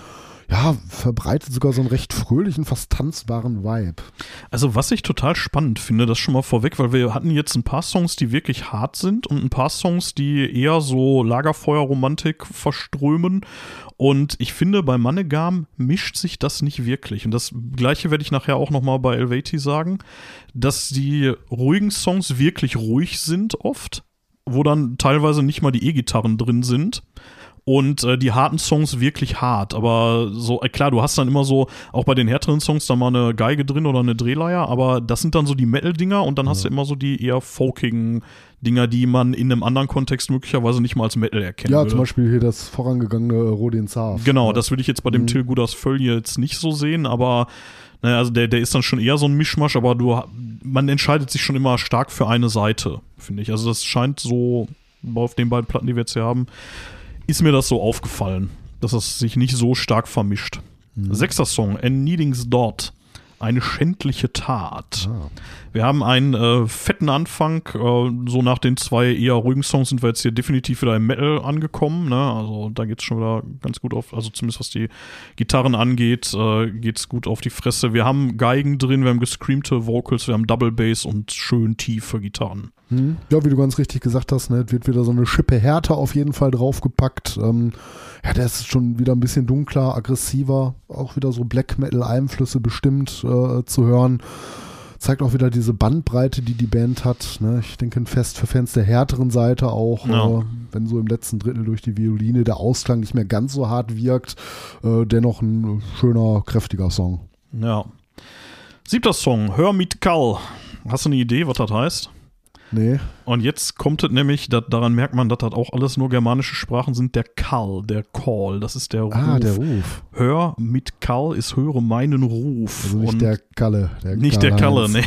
verbreitet sogar so einen recht fröhlichen, fast tanzbaren Vibe. Also was ich total spannend finde, das schon mal vorweg, weil wir hatten jetzt ein paar Songs, die wirklich hart sind und ein paar Songs, die eher so Lagerfeuerromantik verströmen. Und ich finde, bei Manegam mischt sich das nicht wirklich. Und das Gleiche werde ich nachher auch nochmal bei Elvati sagen, dass die ruhigen Songs wirklich ruhig sind oft, wo dann teilweise nicht mal die E-Gitarren drin sind. Und die harten Songs wirklich hart, aber so, klar, du hast dann immer so, auch bei den härteren Songs, da mal eine Geige drin oder eine Drehleier, aber das sind dann so die Metal-Dinger und dann hast du immer so die eher folkigen Dinger, die man in einem anderen Kontext möglicherweise nicht mal als Metal erkennen würde. Zum Beispiel hier das vorangegangene Rodin Zaf. Genau, das würde ich jetzt bei dem Till Gudas Fjölje jetzt nicht so sehen, aber naja, also der ist dann schon eher so ein Mischmasch, aber man entscheidet sich schon immer stark für eine Seite, finde ich. Also das scheint so, auf den beiden Platten, die wir jetzt hier haben, ist mir das so aufgefallen, dass es sich nicht so stark vermischt. 6. Song, An Needing's Dot, eine schändliche Tat. Wir haben einen fetten Anfang, so nach den 2 eher ruhigen Songs sind wir jetzt hier definitiv wieder im Metal angekommen, ne? Also da geht's schon wieder ganz gut auf, also zumindest was die Gitarren angeht, geht's gut auf die Fresse. Wir haben Geigen drin, wir haben gescreamte Vocals, wir haben Double Bass und schön tiefe Gitarren. Ja, wie du ganz richtig gesagt hast, ne, wird wieder so eine Schippe härter auf jeden Fall draufgepackt. Der ist schon wieder ein bisschen dunkler, aggressiver, auch wieder so Black Metal-Einflüsse bestimmt zu hören. Zeigt auch wieder diese Bandbreite, die die Band hat. Ne? Ich denke, ein Fest für Fans der härteren Seite auch, wenn so im letzten Drittel durch die Violine der Ausklang nicht mehr ganz so hart wirkt. Dennoch ein schöner, kräftiger Song. Ja. 7. Song, Hör mit Kall. Hast du eine Idee, was das heißt? Nee. Und jetzt kommt es nämlich, daran merkt man, dass das auch alles nur germanische Sprachen sind, der Kall, der Call, das ist der Ruf. Der Ruf. Hör mit Kall ist höre meinen Ruf. Also nicht der Kalle. Nicht der Kalle, nee.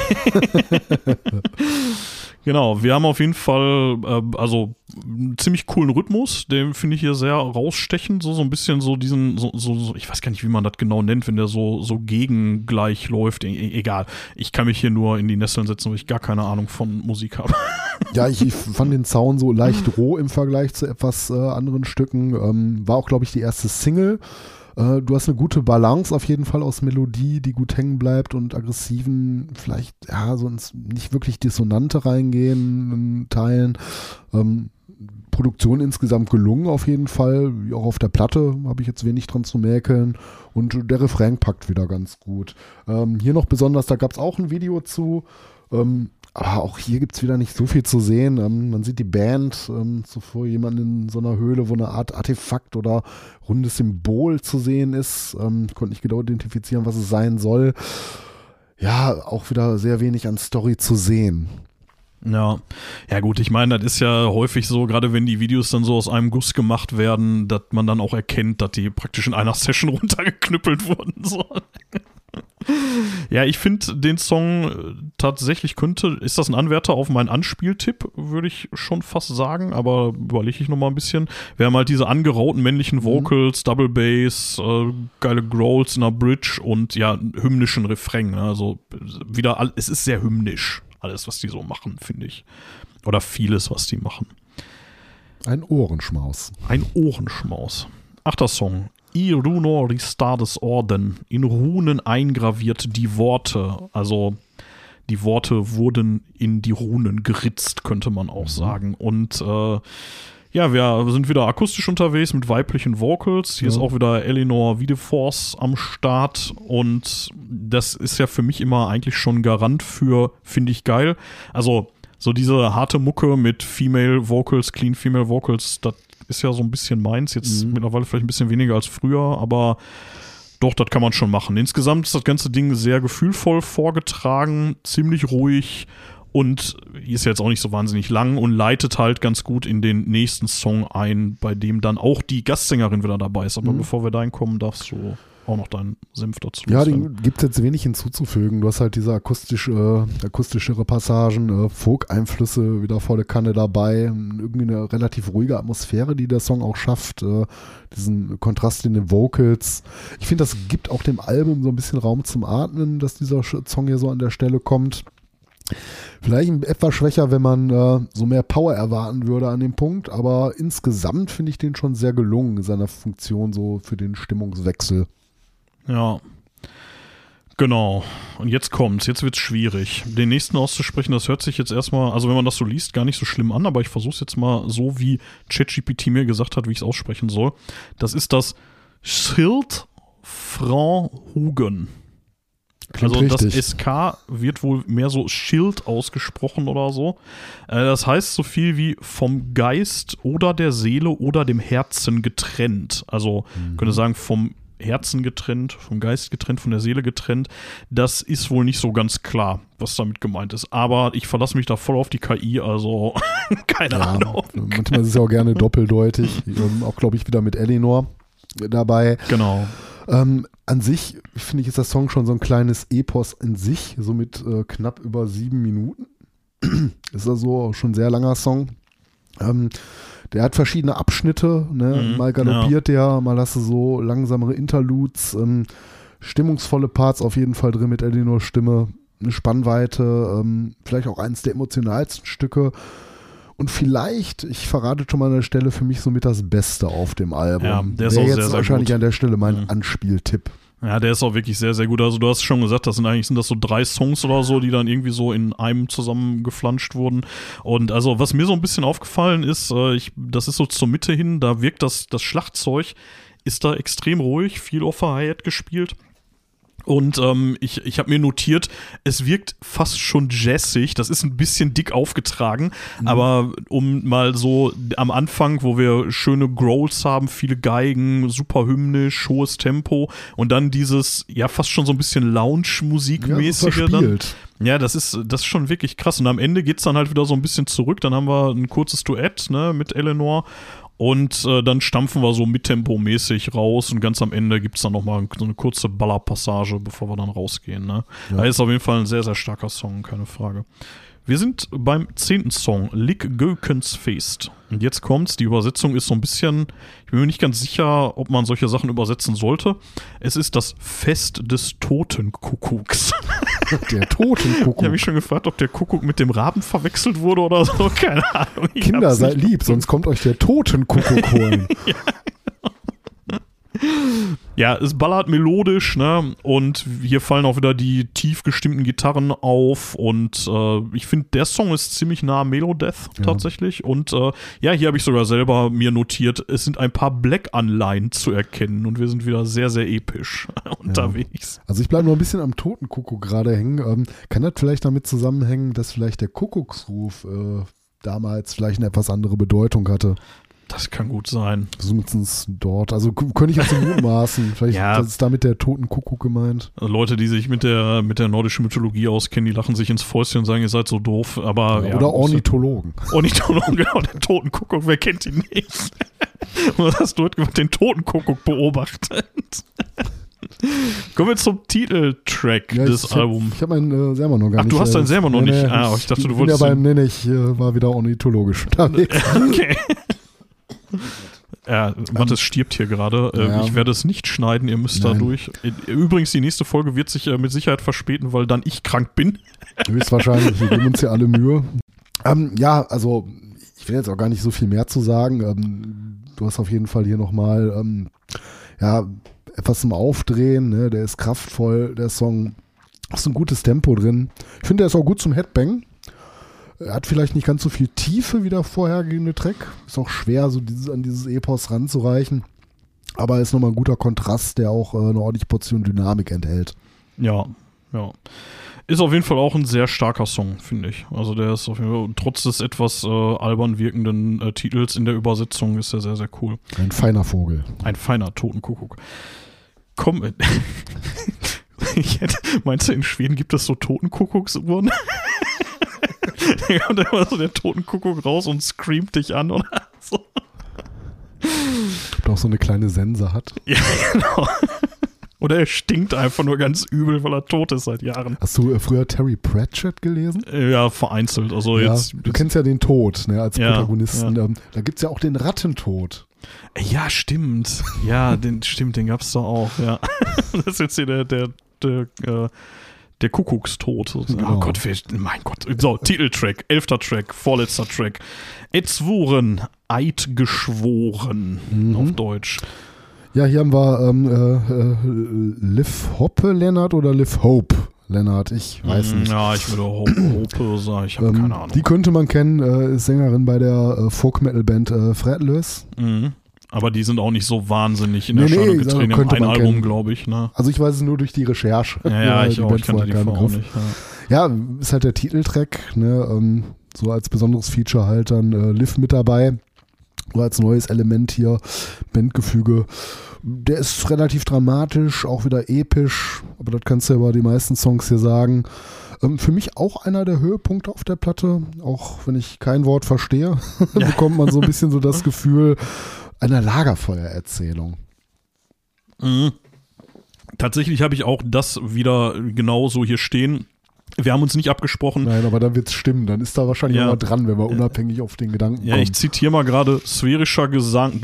Genau, wir haben auf jeden Fall also einen ziemlich coolen Rhythmus, den finde ich hier sehr rausstechend, so ein bisschen so diesen, so, ich weiß gar nicht, wie man das genau nennt, wenn der so gegengleich läuft, egal. Ich kann mich hier nur in die Nesseln setzen, weil ich gar keine Ahnung von Musik habe. Ja, ich fand den Sound so leicht roh im Vergleich zu etwas anderen Stücken, war auch, glaube ich, die erste Single. Du hast eine gute Balance auf jeden Fall aus Melodie, die gut hängen bleibt und aggressiven, vielleicht so ins nicht wirklich Dissonante reingehenden Teilen. Produktion insgesamt gelungen auf jeden Fall, wie auch auf der Platte habe ich jetzt wenig dran zu mäkeln und der Refrain packt wieder ganz gut. Hier noch besonders, da gab es auch ein Video zu, aber auch hier gibt es wieder nicht so viel zu sehen. Man sieht die Band, zuvor jemand in so einer Höhle, wo eine Art Artefakt oder rundes Symbol zu sehen ist. Konnte nicht genau identifizieren, was es sein soll. Ja, auch wieder sehr wenig an Story zu sehen. Ja gut, ich meine, das ist ja häufig so, gerade wenn die Videos dann so aus einem Guss gemacht werden, dass man dann auch erkennt, dass die praktisch in einer Session runtergeknüppelt wurden. So. Ja, ich finde den Song tatsächlich ist das ein Anwärter auf meinen Anspieltipp, würde ich schon fast sagen, aber überlege ich nochmal ein bisschen. Wir haben halt diese angerauten männlichen Vocals, Double Bass, geile Growls in der Bridge und ja, hymnischen Refrain. Also wieder, es ist sehr hymnisch, alles, was die so machen, finde ich. Oder vieles, was die machen. Ein Ohrenschmaus. 8. Song. I Runor Ristades Orden, in Runen eingraviert die Worte. Also die Worte wurden in die Runen geritzt, könnte man auch sagen. Und ja, wir sind wieder akustisch unterwegs mit weiblichen Vocals. Hier ist auch wieder Eleanor Wiedeforce am Start. Und das ist ja für mich immer eigentlich schon Garant für, finde ich geil. Also so diese harte Mucke mit Female Vocals, Clean Female Vocals, das ist ja so ein bisschen meins. Jetzt mittlerweile vielleicht ein bisschen weniger als früher, aber doch, das kann man schon machen. Insgesamt ist das ganze Ding sehr gefühlvoll vorgetragen, ziemlich ruhig. Und ist jetzt auch nicht so wahnsinnig lang und leitet halt ganz gut in den nächsten Song ein, bei dem dann auch die Gastsängerin wieder dabei ist. Aber bevor wir dahin kommen, darfst du auch noch deinen Senf dazu. Ja, den gibt es jetzt wenig hinzuzufügen. Du hast halt diese akustischere Passagen, Folk-Einflüsse wieder volle Kanne dabei. Irgendwie eine relativ ruhige Atmosphäre, die der Song auch schafft. Diesen Kontrast in den Vocals. Ich finde, das gibt auch dem Album so ein bisschen Raum zum Atmen, dass dieser Song hier so an der Stelle kommt. Vielleicht etwas schwächer, wenn man so mehr Power erwarten würde an dem Punkt, aber insgesamt finde ich den schon sehr gelungen in seiner Funktion so für den Stimmungswechsel. Ja, genau. Und jetzt kommt's, jetzt wird's schwierig. Den nächsten auszusprechen, das hört sich jetzt erstmal, also wenn man das so liest, gar nicht so schlimm an, aber ich versuch's jetzt mal so, wie ChatGPT mir gesagt hat, wie ich es aussprechen soll. Das ist das Schildfranhugen. Klingt also richtig. Das SK wird wohl mehr so Schild ausgesprochen oder so. Das heißt so viel wie vom Geist oder der Seele oder dem Herzen getrennt. Also könnte sagen vom Herzen getrennt, vom Geist getrennt, von der Seele getrennt. Das ist wohl nicht so ganz klar, was damit gemeint ist. Aber ich verlasse mich da voll auf die KI, also keine Ahnung. Manchmal ist es ja auch gerne doppeldeutig. Auch, glaube ich, wieder mit Eleanor dabei. Genau. An sich, finde ich, ist der Song schon so ein kleines Epos in sich, so mit knapp über 7 Minuten. Ist also schon ein sehr langer Song. Der hat verschiedene Abschnitte, ne? Mal galoppiert der, mal hast du so langsamere Interludes, stimmungsvolle Parts auf jeden Fall drin mit Eleanors Stimme, eine Spannweite, vielleicht auch eines der emotionalsten Stücke. Und vielleicht, ich verrate schon mal an der Stelle, für mich somit das Beste auf dem Album. Ja, der ist wäre auch jetzt sehr, sehr wahrscheinlich gut. An der Stelle mein Anspieltipp. Ja, der ist auch wirklich sehr, sehr gut. Also du hast schon gesagt, sind das so 3 Songs oder so, die dann irgendwie so in einem zusammengeflanscht wurden. Und also was mir so ein bisschen aufgefallen ist, das ist so zur Mitte hin, da wirkt das Schlagzeug, ist da extrem ruhig, viel auf der Hi-Hat gespielt. Und ich habe mir notiert, es wirkt fast schon jazzig. Das ist ein bisschen dick aufgetragen. Aber um mal so am Anfang, wo wir schöne Growls haben, viele Geigen, super hymnisch, hohes Tempo und dann dieses, ja, fast schon so ein bisschen Lounge-Musikmäßige. Ja, das ist schon wirklich krass. Und am Ende geht's dann halt wieder so ein bisschen zurück. Dann haben wir ein kurzes Duett, ne, mit Eleanor. Und dann stampfen wir so mittempomäßig raus und ganz am Ende gibt es dann nochmal so eine kurze Ballerpassage, bevor wir dann rausgehen. Ne? Ja. Das ist auf jeden Fall ein sehr, sehr starker Song, keine Frage. Wir sind beim 10. Song, Lik Gökens Feest. Und jetzt kommt's, die Übersetzung ist so ein bisschen, ich bin mir nicht ganz sicher, ob man solche Sachen übersetzen sollte. Es ist das Fest des Totenkuckucks. Der Totenkuckuck. Ich habe mich schon gefragt, ob der Kuckuck mit dem Raben verwechselt wurde oder so, keine Ahnung. Kinder, seid lieb, sonst kommt euch der Totenkuckuck holen. Ja, es ballert melodisch, ne? Und hier fallen auch wieder die tief gestimmten Gitarren auf. Und ich finde, der Song ist ziemlich nah Melodeath tatsächlich. Und ja, hier habe ich sogar selber mir notiert, es sind ein paar Black-Anleihen zu erkennen. Und wir sind wieder sehr, sehr episch unterwegs. Also ich bleibe noch ein bisschen am Totenkuckuck gerade hängen. Kann das vielleicht damit zusammenhängen, dass vielleicht der Kuckucksruf damals vielleicht eine etwas andere Bedeutung hatte? Das kann gut sein. Zumindest dort. Also könnte ich jetzt so mutmaßen. Vielleicht ist damit der Totenkuckuck gemeint. Also Leute, die sich mit der nordischen Mythologie auskennen, die lachen sich ins Fäustchen und sagen, ihr seid so doof. Aber oder Ornithologen. Ornithologen, genau, der Totenkuckuck, wer kennt ihn nicht? Was hast du heute gemacht? Den Totenkuckuck beobachtet. Kommen wir zum Titeltrack des Albums. Ich habe meinen selber noch gar nicht. Ach, du hast deinen selber noch nicht? Ich dachte, du wolltest. Ich war wieder ornithologisch unterwegs. Okay. Ja, Mathis stirbt hier gerade. Ich werde es nicht schneiden, ihr müsst da durch. Übrigens, die nächste Folge wird sich mit Sicherheit verspäten, weil dann ich krank bin. Höchstwahrscheinlich, wir geben uns hier alle Mühe. Also ich will jetzt auch gar nicht so viel mehr zu sagen. Du hast auf jeden Fall hier nochmal etwas zum Aufdrehen. Ne? Der ist kraftvoll, der Song. Ist ein gutes Tempo drin. Ich finde, er ist auch gut zum Headbang. Er hat vielleicht nicht ganz so viel Tiefe wie der vorhergehende Track. Ist auch schwer, so an dieses Epos ranzureichen. Aber ist nochmal ein guter Kontrast, der auch eine ordentliche Portion Dynamik enthält. Ja. Ist auf jeden Fall auch ein sehr starker Song, finde ich. Also der ist auf jeden Fall, trotz des etwas albern wirkenden Titels in der Übersetzung, ist er sehr, sehr cool. Ein feiner Vogel. Ein feiner Totenkuckuck. Komm, meinst du, in Schweden gibt es so Totenkuckucksuhren? Ja, und dann war so der Totenkuckuck raus und screamt dich an oder so. Ob der auch so eine kleine Sense hat. Ja, genau. Oder er stinkt einfach nur ganz übel, weil er tot ist seit Jahren. Hast du früher Terry Pratchett gelesen? Ja, vereinzelt. Also ja, jetzt, du kennst ja den Tod, ne, als Protagonisten. Ja. Da gibt es ja auch den Rattentod. Ja, stimmt. Ja, den gab es da auch, ja. Das ist jetzt hier der Kuckuckstod. Genau. Oh Gott, mein Gott. So, Titeltrack, 11. Track, vorletzter Track. Etzworen, Eid geschworen, auf Deutsch. Ja, hier haben wir Liv Hoppe Lennart oder Liv Hope Lennart, ich weiß nicht. Ja, ich würde Hope sagen, ich habe keine Ahnung. Die könnte man kennen, ist Sängerin bei der Folk-Metal-Band Fretless. Mhm. Aber die sind auch nicht so wahnsinnig in Erscheinung getreten im einen Album, glaube ich. Ne? Also ich weiß es nur durch die Recherche. Ja, ich auch, ich kannte die vorher auch nicht. Ja, ist halt der Titeltrack, ne, so als besonderes Feature halt dann Liv mit dabei. Oder als neues Element hier, Bandgefüge. Der ist relativ dramatisch, auch wieder episch, aber das kannst du ja über die meisten Songs hier sagen. Für mich auch einer der Höhepunkte auf der Platte, auch wenn ich kein Wort verstehe, bekommt man so ein bisschen so das Gefühl einer Lagerfeuererzählung. Mhm. Tatsächlich habe ich auch das wieder genauso hier stehen. Wir haben uns nicht abgesprochen. Nein, aber dann wird es stimmen. Dann ist da wahrscheinlich auch mal dran, wenn wir unabhängig auf den Gedanken kommen. Ja, ich zitiere mal gerade: sphärischer Gesang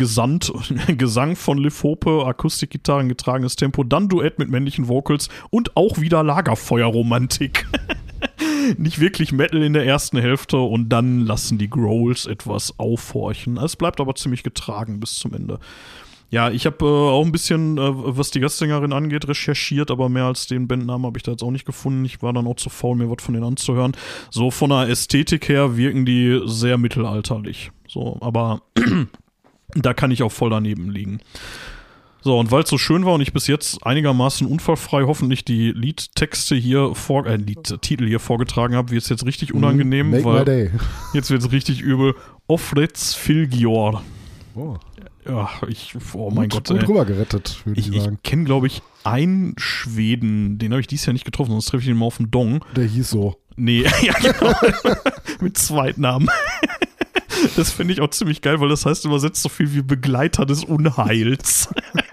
von Liv Hope, Akustikgitarren, getragenes Tempo, dann Duett mit männlichen Vocals und auch wieder Lagerfeuerromantik. Nicht wirklich Metal in der ersten Hälfte und dann lassen die Growls etwas aufhorchen. Es bleibt aber ziemlich getragen bis zum Ende. Ja, ich habe auch ein bisschen, was die Gastsängerin angeht, recherchiert, aber mehr als den Bandnamen habe ich da jetzt auch nicht gefunden. Ich war dann auch zu faul, mir was von denen anzuhören. So von der Ästhetik her wirken die sehr mittelalterlich. So, aber da kann ich auch voll daneben liegen. So, und weil es so schön war und ich bis jetzt einigermaßen unfallfrei hoffentlich die Liedtexte hier Liedtitel hier vorgetragen habe, wird es jetzt richtig unangenehm, Make weil my day. Jetzt wird es richtig übel. Offrets Filgior. Oh. Ja, mein Gott. Gut rüber gerettet, würde ich sagen. Ich kenne, glaube ich, einen Schweden, den habe ich dieses Jahr nicht getroffen, sonst treffe ich ihn mal auf dem Dong. Der hieß so. Nee, ja genau. Mit Zweitnamen. Das finde ich auch ziemlich geil, weil das heißt übersetzt so viel wie Begleiter des Unheils.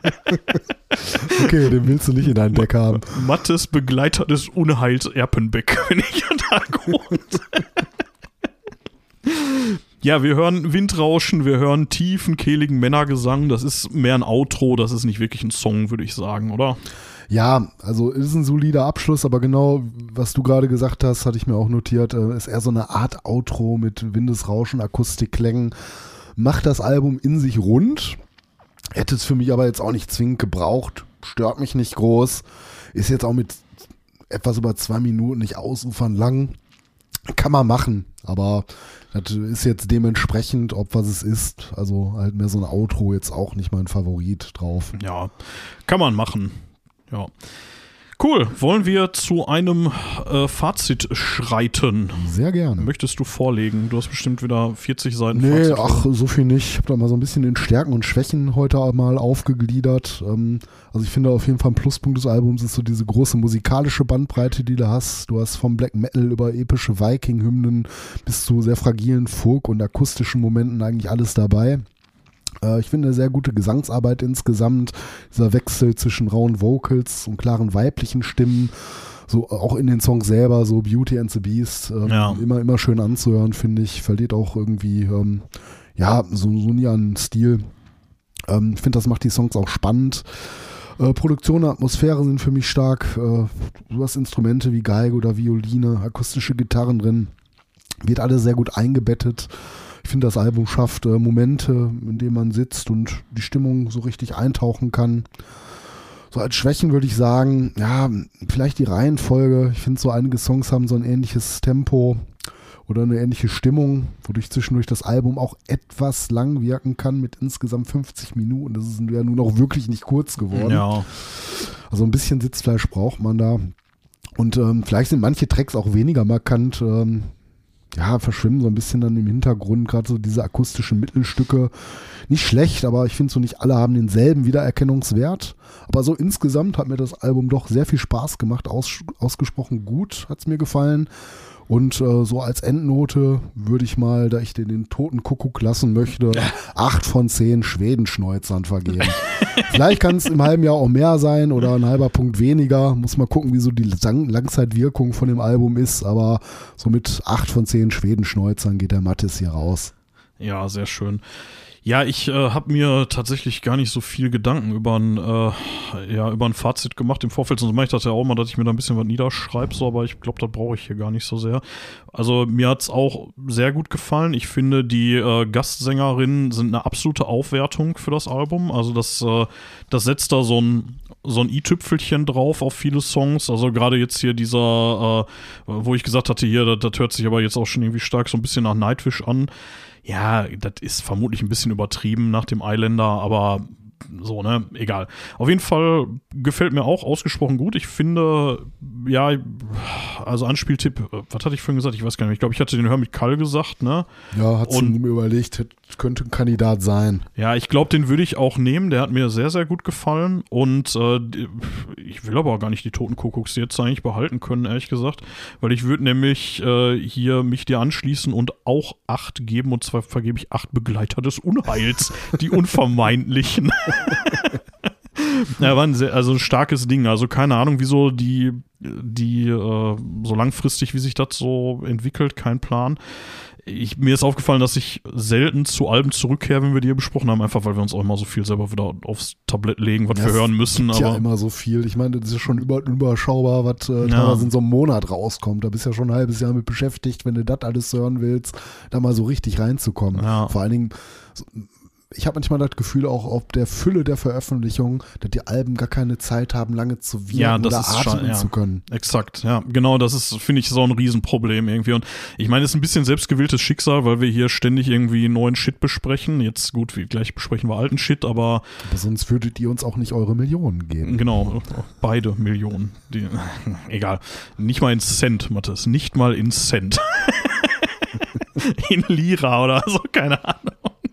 Okay, den willst du nicht in deinen Deck haben. Mattes Begleiter des Unheils Erpenbeck, finde ich total gut. Ja, wir hören Windrauschen, wir hören tiefen, kehligen Männergesang. Das ist mehr ein Outro, das ist nicht wirklich ein Song, würde ich sagen, oder? Ja, also ist ein solider Abschluss, aber genau, was du gerade gesagt hast, hatte ich mir auch notiert, ist eher so eine Art Outro mit Windesrauschen, Akustikklängen. Macht das Album in sich rund. Hätte es für mich aber jetzt auch nicht zwingend gebraucht. Stört mich nicht groß. Ist jetzt auch mit etwas über 2 Minuten nicht ausufern lang. Kann man machen, aber das ist jetzt dementsprechend, ob was es ist. Also halt mehr so ein Outro, jetzt auch nicht mein Favorit drauf. Ja, kann man machen. Ja. Cool, wollen wir zu einem Fazit schreiten? Sehr gerne. Möchtest du vorlegen? Du hast bestimmt wieder 40 Seiten Nee, ach, so viel nicht. Ich habe da mal so ein bisschen in Stärken und Schwächen heute mal aufgegliedert. Also ich finde auf jeden Fall ein Pluspunkt des Albums ist so diese große musikalische Bandbreite, die du hast. Du hast vom Black Metal über epische Viking-Hymnen bis zu sehr fragilen Folk- und akustischen Momenten eigentlich alles dabei. Ich finde eine sehr gute Gesangsarbeit insgesamt. Dieser Wechsel zwischen rauen Vocals und klaren weiblichen Stimmen. So auch in den Songs selber, so Beauty and the Beast. Immer schön anzuhören, finde ich. Verliert auch irgendwie, so nie an Stil. Ich finde, das macht die Songs auch spannend. Produktion und Atmosphäre sind für mich stark. Du hast Instrumente wie Geige oder Violine, akustische Gitarren drin. Wird alles sehr gut eingebettet. Ich finde, das Album schafft Momente, in denen man sitzt und die Stimmung so richtig eintauchen kann. So als Schwächen würde ich sagen, ja, vielleicht die Reihenfolge. Ich finde, so einige Songs haben so ein ähnliches Tempo oder eine ähnliche Stimmung, wodurch zwischendurch das Album auch etwas lang wirken kann mit insgesamt 50 Minuten. Das ist ja nun auch wirklich nicht kurz geworden. Ja. Also ein bisschen Sitzfleisch braucht man da. Und vielleicht sind manche Tracks auch weniger markant, verschwimmen so ein bisschen dann im Hintergrund, gerade so diese akustischen Mittelstücke. Nicht schlecht, aber ich finde so nicht alle haben denselben Wiedererkennungswert. Aber so insgesamt hat mir das Album doch sehr viel Spaß gemacht, ausgesprochen gut hat es mir gefallen. Und so als Endnote würde ich mal, da ich den toten Kuckuck lassen möchte, 8 von 10 Schwedenschneuzern vergeben. Vielleicht kann es im halben Jahr auch mehr sein oder ein halber Punkt weniger. Muss mal gucken, wie so die Langzeitwirkung von dem Album ist. Aber so mit 8 von 10 Schwedenschneuzern geht der Mathis hier raus. Ja, sehr schön. Ja, ich habe mir tatsächlich gar nicht so viel Gedanken über ein Fazit gemacht im Vorfeld. Sonst mache ich das ja auch mal, dass ich mir da ein bisschen was niederschreibe, so, aber ich glaube, das brauche ich hier gar nicht so sehr. Also mir hat's auch sehr gut gefallen. Ich finde, die Gastsängerinnen sind eine absolute Aufwertung für das Album. Also das setzt da so ein i-Tüpfelchen drauf auf viele Songs. Also gerade jetzt hier dieser, wo ich gesagt hatte, hier, das hört sich aber jetzt auch schon irgendwie stark so ein bisschen nach Nightwish an. Ja, das ist vermutlich ein bisschen übertrieben nach dem Islander, aber so, ne, egal. Auf jeden Fall gefällt mir auch ausgesprochen gut. Ich finde, ja, also Anspieltipp, was hatte ich vorhin gesagt? Ich weiß gar nicht mehr. Ich glaube, ich hatte den Hör mit Kall gesagt, ne? Ja, hat sie mir überlegt, könnte ein Kandidat sein. Ja, ich glaube, den würde ich auch nehmen. Der hat mir sehr, sehr gut gefallen. Und ich will aber auch gar nicht die Toten Kuckucks jetzt eigentlich behalten können, ehrlich gesagt. Weil ich würde nämlich hier mich dir anschließen und auch 8 geben. Und zwar vergebe ich 8 Begleiter des Unheils. Die unvermeidlichen. Ja, war ein starkes Ding. Also keine Ahnung, wieso die so langfristig, wie sich das so entwickelt, kein Plan. Mir ist aufgefallen, dass ich selten zu Alben zurückkehre, wenn wir die hier besprochen haben, einfach weil wir uns auch immer so viel selber wieder aufs Tablett legen, was wir hören müssen. Das ist aber ja immer so viel. Ich meine, das ist schon überschaubar, was teilweise in so einem Monat rauskommt. Da bist du ja schon ein halbes Jahr mit beschäftigt, wenn du das alles hören willst, da mal so richtig reinzukommen. Ja. Vor allen Dingen, ich habe manchmal das Gefühl, auch auf der Fülle der Veröffentlichungen, dass die Alben gar keine Zeit haben, lange zu wirken oder atmen zu können. Exakt, ja, genau, das ist, finde ich, so ein Riesenproblem irgendwie. Und ich meine, es ist ein bisschen selbstgewähltes Schicksal, weil wir hier ständig irgendwie neuen Shit besprechen. Jetzt gut, gleich besprechen wir alten Shit, aber sonst würdet ihr uns auch nicht eure Millionen geben. Genau, beide Millionen. Egal, nicht mal in Cent, Mathis, nicht mal in Cent. In Lira oder so, keine Ahnung.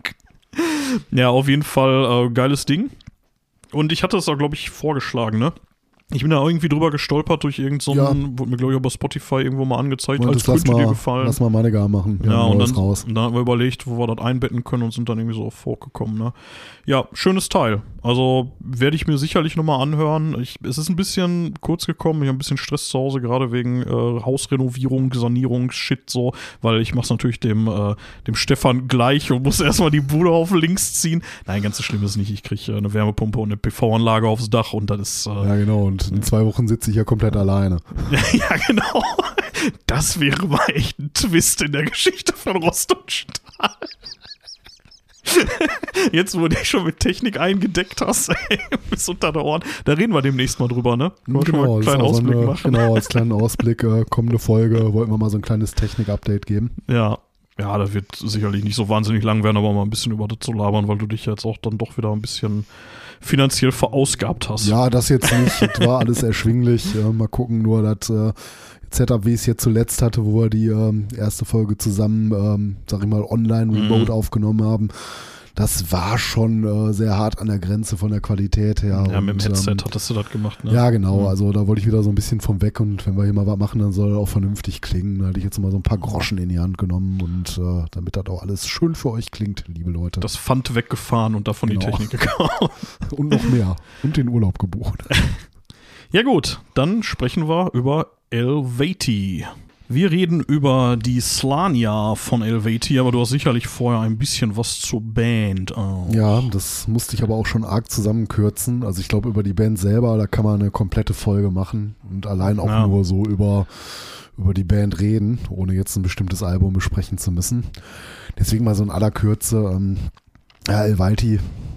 Ja, auf jeden Fall geiles Ding. Und ich hatte es auch, glaube ich, vorgeschlagen, ne? Ich bin da irgendwie drüber gestolpert durch wurde mir, glaube ich, bei Spotify irgendwo mal angezeigt, als könnte dir gefallen. Lass mal meine gar machen. Ja, und dann haben wir überlegt, wo wir das einbetten können und sind dann irgendwie so auf Folk gekommen, ne? Ja, schönes Teil. Also werde ich mir sicherlich nochmal anhören. Es ist ein bisschen kurz gekommen, ich habe ein bisschen Stress zu Hause, gerade wegen Hausrenovierung, Sanierung, Shit so, weil ich mache es natürlich dem Stefan gleich und muss erstmal die Bude auf links ziehen. Nein, ganz so schlimm ist es nicht. Ich kriege eine Wärmepumpe und eine PV-Anlage aufs Dach und das ist ja, genau. Und in 2 Wochen sitze ich ja komplett alleine. Ja, genau. Das wäre mal echt ein Twist in der Geschichte von Rost und Stahl. Jetzt, wo du dich schon mit Technik eingedeckt hast, bis unter der Ohren, da reden wir demnächst mal drüber, ne? Genau, einen kleinen Ausblick machen. Genau, als kleinen Ausblick, kommende Folge, wollten wir mal so ein kleines Technik-Update geben. Ja, das wird sicherlich nicht so wahnsinnig lang werden, aber mal ein bisschen über das zu labern, weil du dich jetzt auch dann doch wieder ein bisschen finanziell verausgabt hast. Ja, das jetzt nicht, das war alles erschwinglich. Mal gucken, nur das Setup, wie ich es jetzt zuletzt hatte, wo wir die erste Folge zusammen, sag ich mal, online, remote aufgenommen haben, das war schon sehr hart an der Grenze von der Qualität her. Ja, und mit dem Headset hattest du das gemacht, ne? Ja, genau, also da wollte ich wieder so ein bisschen vom weg und wenn wir hier mal was machen, dann soll das auch vernünftig klingen. Da hatte ich jetzt mal so ein paar Groschen in die Hand genommen und damit das auch alles schön für euch klingt, liebe Leute. Das Pfand weggefahren und davon die Technik gekauft. Und noch mehr. Und den Urlaub gebucht. Ja gut, dann sprechen wir über Elvati. Wir reden über die Slania von Elvati, aber du hast sicherlich vorher ein bisschen was zur Band auch. Ja, das musste ich aber auch schon arg zusammenkürzen. Also ich glaube, über die Band selber, da kann man eine komplette Folge machen und allein auch nur so über die Band reden, ohne jetzt ein bestimmtes Album besprechen zu müssen. Deswegen mal so in aller Kürze, Elvati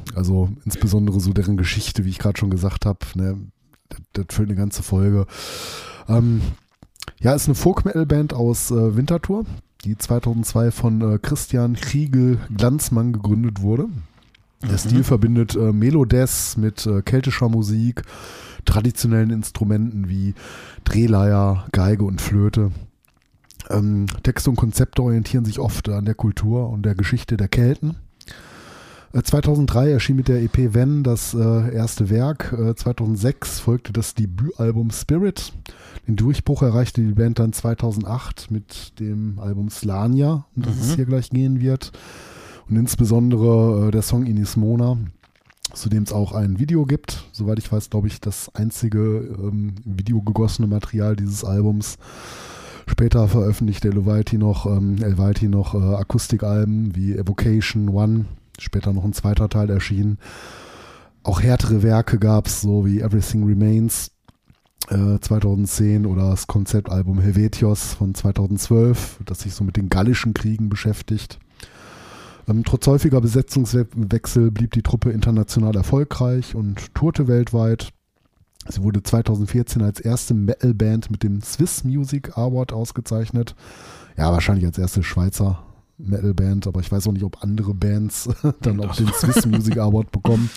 Also insbesondere so deren Geschichte, wie ich gerade schon gesagt habe, ne, das füllt eine ganze Folge. Ja, ist eine Folk-Metal-Band aus Winterthur, die 2002 von Christian Kriegel-Glanzmann gegründet wurde. Der Stil verbindet Melodeath mit keltischer Musik, traditionellen Instrumenten wie Drehleier, Geige und Flöte. Texte und Konzepte orientieren sich oft an der Kultur und der Geschichte der Kelten. 2003 erschien mit der EP Wenn das erste Werk. 2006 folgte das Debütalbum Spirit. Den Durchbruch erreichte die Band dann 2008 mit dem Album Slania, um das es hier gleich gehen wird. Und insbesondere der Song Inis Mona, zu dem es auch ein Video gibt. Soweit ich weiß, glaube ich, das einzige Video gegossene Material dieses Albums. Später veröffentlichte Elvati noch Akustikalben wie Evocation One. Später noch ein zweiter Teil erschienen. Auch härtere Werke gab es, so wie Everything Remains 2010 oder das Konzeptalbum Helvetios von 2012, das sich so mit den Gallischen Kriegen beschäftigt. Trotz häufiger Besetzungswechsel blieb die Truppe international erfolgreich und tourte weltweit. Sie wurde 2014 als erste Metal-Band mit dem Swiss Music Award ausgezeichnet. Ja, wahrscheinlich als erste Schweizer Metal-Band, aber ich weiß auch nicht, ob andere Bands dann auch den Swiss Music Award bekommen.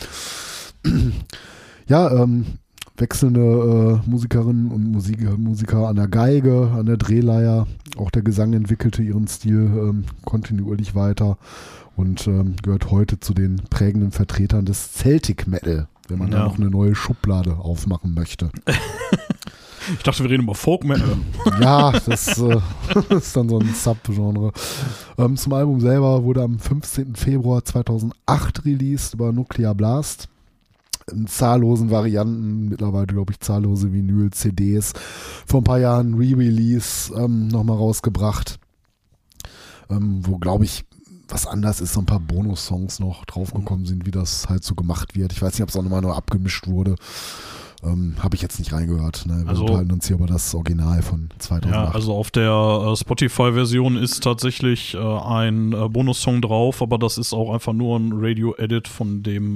Ja, wechselnde Musikerinnen und Musiker an der Geige, an der Drehleier. Auch der Gesang entwickelte ihren Stil kontinuierlich weiter und gehört heute zu den prägenden Vertretern des Celtic Metal, wenn man da noch eine neue Schublade aufmachen möchte. Ich dachte, wir reden über Folk Metal. Ja, das ist dann so ein Subgenre. Zum Album selber wurde am 15. Februar 2008 released über Nuclear Blast. In zahllosen Varianten, mittlerweile glaube ich zahllose Vinyl-CDs. Vor ein paar Jahren Re-Release nochmal rausgebracht, wo glaube ich was anders ist, so ein paar Bonus-Songs noch draufgekommen sind, wie das halt so gemacht wird. Ich weiß nicht, ob es auch nochmal neu abgemischt wurde. Habe ich jetzt nicht reingehört. Ne? Wir unterhalten uns hier über das Original von 2008. Ja, also auf der Spotify-Version ist tatsächlich ein Bonussong drauf, aber das ist auch einfach nur ein Radio-Edit von dem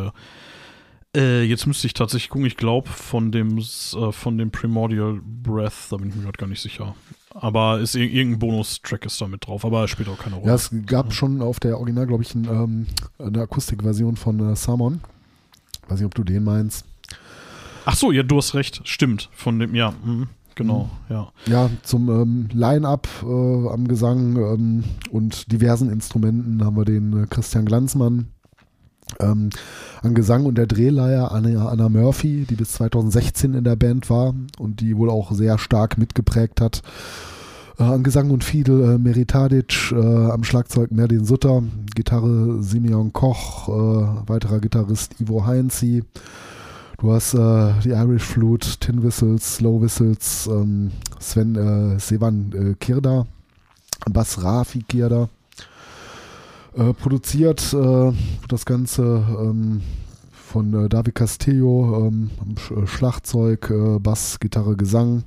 jetzt müsste ich tatsächlich gucken, ich glaube von dem Primordial Breath, da bin ich mir gerade gar nicht sicher. Aber irgendein Bonustrack ist da mit drauf, aber er spielt auch keine Rolle. Ja, es gab schon auf der Original, glaube ich, eine Akustikversion von Summon. Weiß nicht, ob du den meinst. Ach so, ja, du hast recht, stimmt. Von dem, ja, genau, ja. Ja, zum Line-Up am Gesang und diversen Instrumenten haben wir den Christian Glanzmann. An Gesang und der Drehleier Anna Murphy, die bis 2016 in der Band war und die wohl auch sehr stark mitgeprägt hat. An Gesang und Fiedel Meritadic, am Schlagzeug Merlin Sutter, Gitarre Simeon Koch, weiterer Gitarrist Ivo Heinzi. Du hast die Irish Flute, Tin Whistles, Slow Whistles, Sevan Kirda, Bass Rafi Kirda. Produziert das Ganze von David Castillo, Schlagzeug, Bass, Gitarre, Gesang.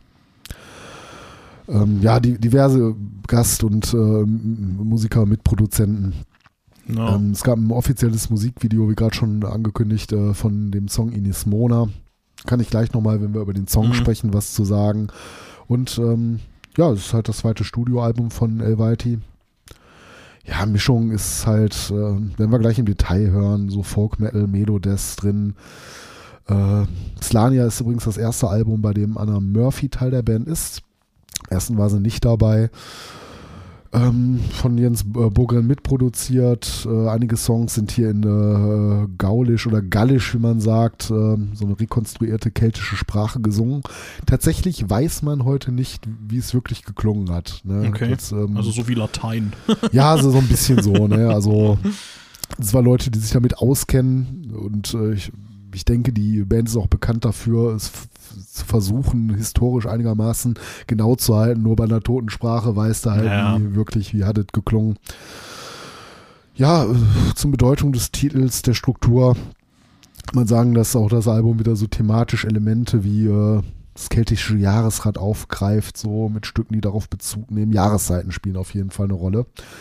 Ja, diverse Gast- und Musiker, Mitproduzenten. No. Es gab ein offizielles Musikvideo, wie gerade schon angekündigt, von dem Song Inis Mona. Kann ich gleich nochmal, wenn wir über den Song sprechen, was zu sagen. Und ja, es ist halt das zweite Studioalbum von Elvati. Ja, Mischung ist halt, wenn wir gleich im Detail hören, so Folk Metal, Melodeath drin. Slania ist übrigens das erste Album, bei dem Anna Murphy Teil der Band ist. Im ersten war sie nicht dabei. Von Jens Bogren mitproduziert. Einige Songs sind hier in Gaulisch oder Gallisch, wie man sagt, so eine rekonstruierte keltische Sprache gesungen. Tatsächlich weiß man heute nicht, wie es wirklich geklungen hat. Ne? Okay, also so wie Latein. Ja, so ein bisschen so. Ne? Also es waren Leute, die sich damit auskennen und ich denke, die Band ist auch bekannt dafür, es zu versuchen, historisch einigermaßen genau zu halten. Nur bei einer toten Sprache weiß da halt nie wirklich, wie hat es geklungen. Ja, zur Bedeutung des Titels, der Struktur, kann man sagen, dass auch das Album wieder so thematisch Elemente wie das keltische Jahresrad aufgreift, so mit Stücken, die darauf Bezug nehmen. Jahreszeiten spielen auf jeden Fall eine Rolle.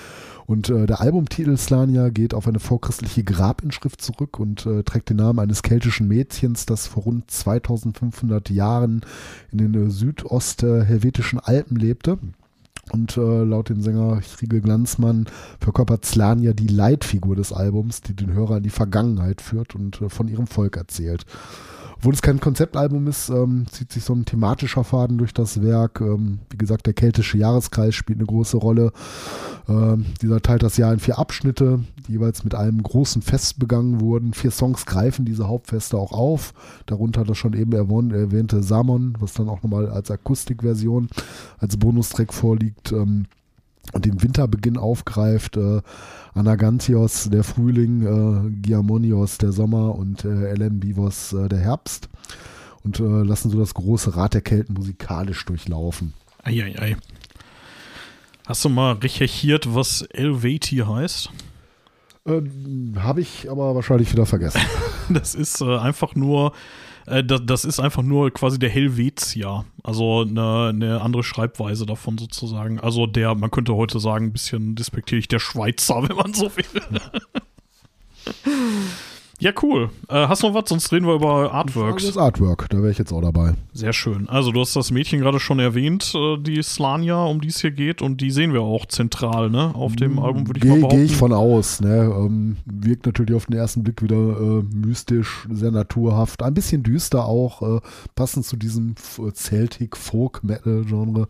Und der Albumtitel Slania geht auf eine vorchristliche Grabinschrift zurück und trägt den Namen eines keltischen Mädchens, das vor rund 2500 Jahren in den südosthelvetischen Alpen lebte. Und laut dem Sänger Chrige Glanzmann verkörpert Slania die Leitfigur des Albums, die den Hörer in die Vergangenheit führt und von ihrem Volk erzählt. Obwohl es kein Konzeptalbum ist, zieht sich so ein thematischer Faden durch das Werk. Wie gesagt, der keltische Jahreskreis spielt eine große Rolle. Dieser teilt das Jahr in 4 Abschnitte, die jeweils mit einem großen Fest begangen wurden. 4 Songs greifen diese Hauptfeste auch auf. Darunter das schon eben erwähnte Samon, was dann auch nochmal als Akustikversion, als Bonustrack vorliegt. Und den Winterbeginn aufgreift, Anagantios der Frühling, Giamonios der Sommer und Elembivos der Herbst und lassen so das große Rad der Kelten musikalisch durchlaufen. Eieiei. Hast du mal recherchiert, was Helveti heißt? Habe ich aber wahrscheinlich wieder vergessen. Das ist einfach nur quasi der Helvetia, also eine andere Schreibweise davon sozusagen. Also man könnte heute sagen, ein bisschen despektierlich, der Schweizer, wenn man so will. Ja, cool. Hast du noch was? Sonst reden wir über Artworks. Das Artwork, da wäre ich jetzt auch dabei. Sehr schön. Also du hast das Mädchen gerade schon erwähnt, die Slania, um die es hier geht. Und die sehen wir auch zentral, ne? Auf dem Album, würde ich mal behaupten. Gehe ich von aus, ne? Wirkt natürlich auf den ersten Blick wieder mystisch, sehr naturhaft. Ein bisschen düster auch, passend zu diesem Celtic-Folk-Metal-Genre.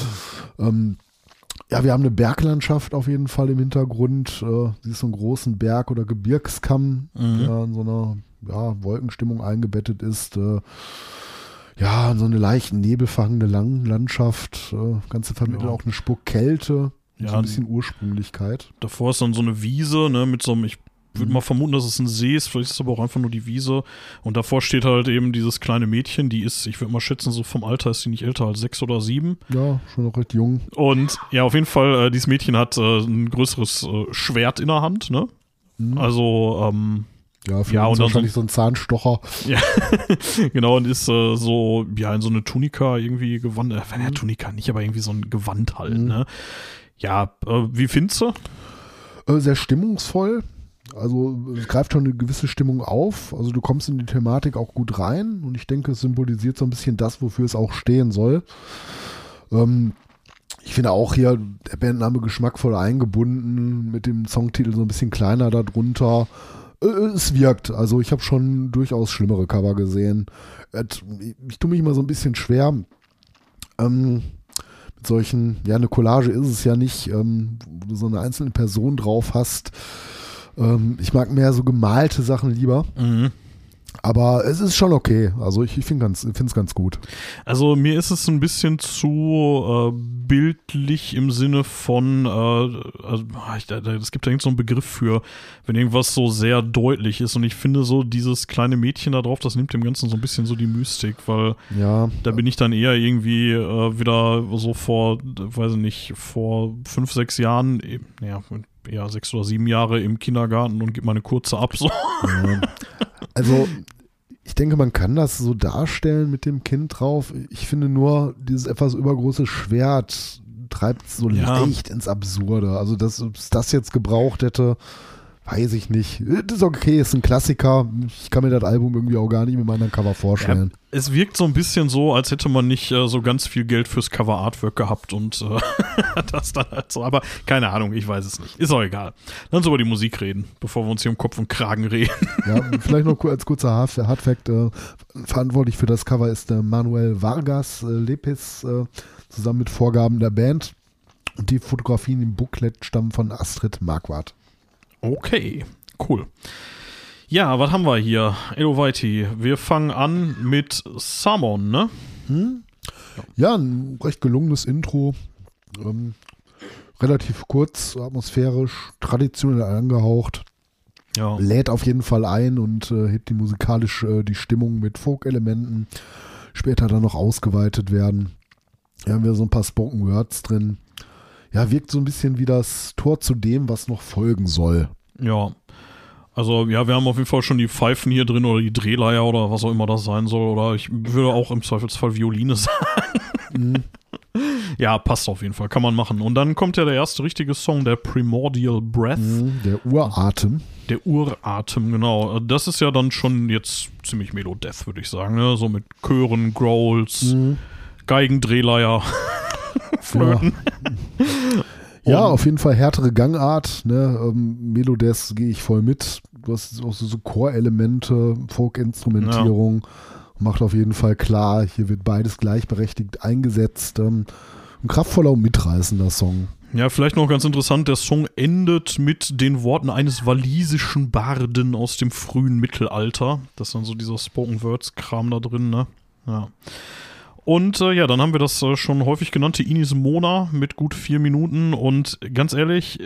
Ja, wir haben eine Berglandschaft auf jeden Fall im Hintergrund. Sie ist so einen großen Berg- oder Gebirgskamm, der in so einer Wolkenstimmung eingebettet ist. Ja, so eine leicht nebelverhangene Landschaft. Ganze vermittelt auch eine Spur Kälte, so ein bisschen Ursprünglichkeit. Davor ist dann so eine Wiese, ne, mit so einem, ich würde mal vermuten, dass es ein See ist, vielleicht ist es aber auch einfach nur die Wiese. Und davor steht halt eben dieses kleine Mädchen, die ist, ich würde mal schätzen, so vom Alter ist sie nicht älter als 6 oder 7. Ja, schon noch recht jung. Und ja, auf jeden Fall, dieses Mädchen hat ein größeres Schwert in der Hand, ne? Also, ja, und wahrscheinlich so ein Zahnstocher. Ja, genau, und ist so, ja, in so eine Tunika irgendwie gewandt. Tunika nicht, aber irgendwie so ein Gewand halt, ne? Ja, wie findest du? Sehr stimmungsvoll. Also es greift schon eine gewisse Stimmung auf. Also du kommst in die Thematik auch gut rein und ich denke, es symbolisiert so ein bisschen das, wofür es auch stehen soll. Ich finde auch hier der Bandname geschmackvoll eingebunden, mit dem Songtitel so ein bisschen kleiner darunter. Es wirkt. Also ich habe schon durchaus schlimmere Cover gesehen. Ich tue mich immer so ein bisschen schwer mit solchen, ja, eine Collage ist es ja nicht, wo du so eine einzelne Person drauf hast. Ich mag mehr so gemalte Sachen lieber. Aber es ist schon okay. Also ich finde es ganz gut. Also mir ist es ein bisschen zu bildlich im Sinne von, es gibt da irgend so einen Begriff für, wenn irgendwas so sehr deutlich ist. Und ich finde so dieses kleine Mädchen da drauf, das nimmt dem Ganzen so ein bisschen so die Mystik, weil da bin ich dann eher irgendwie wieder so vor 5, 6 Jahren, ja, 6 oder 7 Jahre im Kindergarten und gebe meine kurze ab. So. Ja. Also ich denke, man kann das so darstellen mit dem Kind drauf. Ich finde nur, dieses etwas übergroße Schwert treibt so leicht ins Absurde. Also, dass das jetzt gebraucht hätte, weiß ich nicht. Das ist okay, ist ein Klassiker. Ich kann mir das Album irgendwie auch gar nicht mit meinem Cover vorstellen. Ja, es wirkt so ein bisschen so, als hätte man nicht so ganz viel Geld fürs Cover-Artwork gehabt und das dann halt so. Aber keine Ahnung, ich weiß es nicht. Ist auch egal. Lass uns über die Musik reden, bevor wir uns hier um Kopf und Kragen reden. Ja, vielleicht noch als kurzer Hardfact. Verantwortlich für das Cover ist Manuel Vargas Lepes, zusammen mit Vorgaben der Band. Und die Fotografien im Booklet stammen von Astrid Marquardt. Okay, cool. Ja, was haben wir hier? Helveti. Wir fangen an mit Samon, ne? Ja, ein recht gelungenes Intro. Relativ kurz, atmosphärisch, traditionell angehaucht. Ja. Lädt auf jeden Fall ein und hebt die musikalisch die Stimmung mit Folk-Elementen. Später dann noch ausgeweitet werden. Hier haben wir so ein paar Spoken Words drin. Ja, wirkt so ein bisschen wie das Tor zu dem, was noch folgen soll. Ja, also ja, wir haben auf jeden Fall schon die Pfeifen hier drin oder die Drehleier oder was auch immer das sein soll. Oder ich würde auch im Zweifelsfall Violine sagen. Ja, passt auf jeden Fall, kann man machen. Und dann kommt ja der erste richtige Song, der Primordial Breath. Der Uratem. Der Uratem, genau. Das ist ja dann schon jetzt ziemlich Melo-Death, würde ich sagen. Ne? So mit Chören, Growls, Geigendrehleier, Flöten. Ja, auf jeden Fall härtere Gangart. Ne? Melo-Death gehe ich voll mit. Du hast auch so Chorelemente, Folk-Instrumentierung. Ja. Macht auf jeden Fall klar, hier wird beides gleichberechtigt eingesetzt. Ein kraftvoller und mitreißender Song. Ja, vielleicht noch ganz interessant, der Song endet mit den Worten eines walisischen Barden aus dem frühen Mittelalter. Das ist dann so dieser Spoken-Words-Kram da drin, ne? Ja. Und dann haben wir das schon häufig genannte Inis Mona mit gut 4 Minuten. Und ganz ehrlich,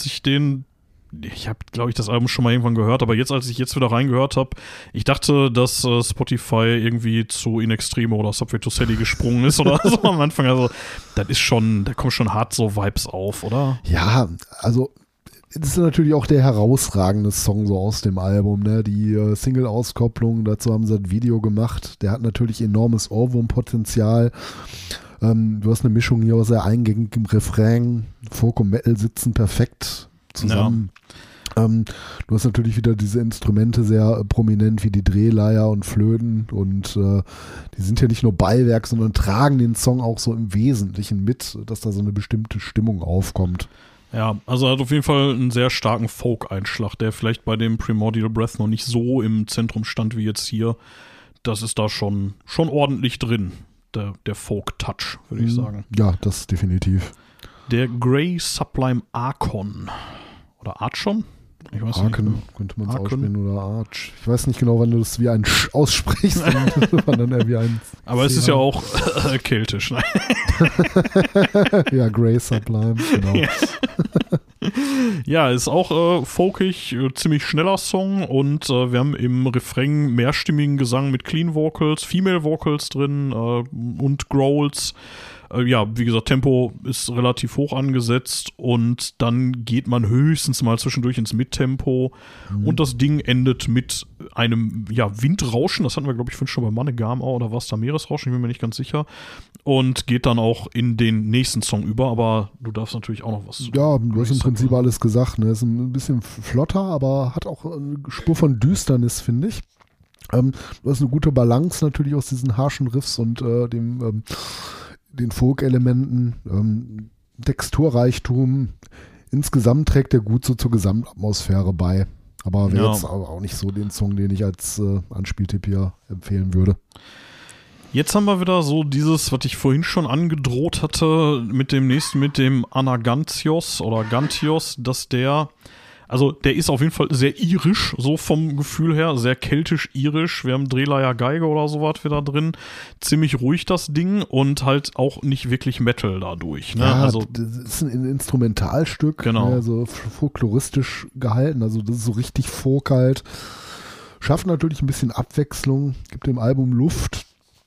ich habe, glaube ich, das Album schon mal irgendwann gehört, aber als ich wieder reingehört habe, ich dachte, dass Spotify irgendwie zu In Extremo oder Subway to Sally gesprungen ist oder so am Anfang. Also, da kommen schon hart so Vibes auf, oder? Ja, also, das ist natürlich auch der herausragende Song so aus dem Album, ne? Die Single-Auskopplung, dazu haben sie das Video gemacht. Der hat natürlich enormes Ohrwurmpotenzial. Du hast eine Mischung hier aus sehr eingängigem Refrain. Folk und Metal sitzen perfekt zusammen. Ja. Du hast natürlich wieder diese Instrumente sehr prominent wie die Drehleier und Flöten und die sind ja nicht nur Beiwerk, sondern tragen den Song auch so im Wesentlichen mit, dass da so eine bestimmte Stimmung aufkommt. Ja, also er hat auf jeden Fall einen sehr starken Folk-Einschlag, der vielleicht bei dem Primordial Breath noch nicht so im Zentrum stand wie jetzt hier. Das ist da schon ordentlich drin, der Folk-Touch, würde ich sagen. Ja, das definitiv. Der Grey Sublime Archon. Oder Archon? Ich weiß Arken, nicht. Könnte man es aussprechen oder Arch. Ich weiß nicht genau, wann du das wie ein Sch aussprichst. Und dann eher wie ein Aber es ist ja auch keltisch. Ne? Ja, Grey Sublime, genau. Ja, ist auch folkig, ziemlich schneller Song und wir haben im Refrain mehrstimmigen Gesang mit Clean Vocals, Female Vocals drin und Growls. Wie gesagt, Tempo ist relativ hoch angesetzt und dann geht man höchstens mal zwischendurch ins Mittempo und das Ding endet mit einem Windrauschen, das hatten wir, glaube ich, vorhin schon bei Mannegamau oder war es da Meeresrauschen, ich bin mir nicht ganz sicher, und geht dann auch in den nächsten Song über, aber du darfst natürlich auch noch was zu Ja, du hast im Prinzip alles gesagt, ne? Ist ein bisschen flotter, aber hat auch eine Spur von Düsternis, finde ich. Du hast eine gute Balance natürlich aus diesen harschen Riffs und den Folk-Elementen, Texturreichtum. Insgesamt trägt er gut so zur Gesamtatmosphäre bei. Aber wäre jetzt aber auch nicht so den Song, den ich als Anspieltipp hier empfehlen würde. Jetzt haben wir wieder so dieses, was ich vorhin schon angedroht hatte, mit dem Anagantios oder Gantios, dass der ist auf jeden Fall sehr irisch, so vom Gefühl her, sehr keltisch-irisch. Wir haben Drehleier Geige oder sowas wieder drin. Ziemlich ruhig das Ding und halt auch nicht wirklich Metal dadurch. Ne? Ja, also, das ist ein Instrumentalstück, genau. Ne, so folkloristisch gehalten, also das ist so richtig Folk halt. Schafft natürlich ein bisschen Abwechslung, gibt dem Album Luft.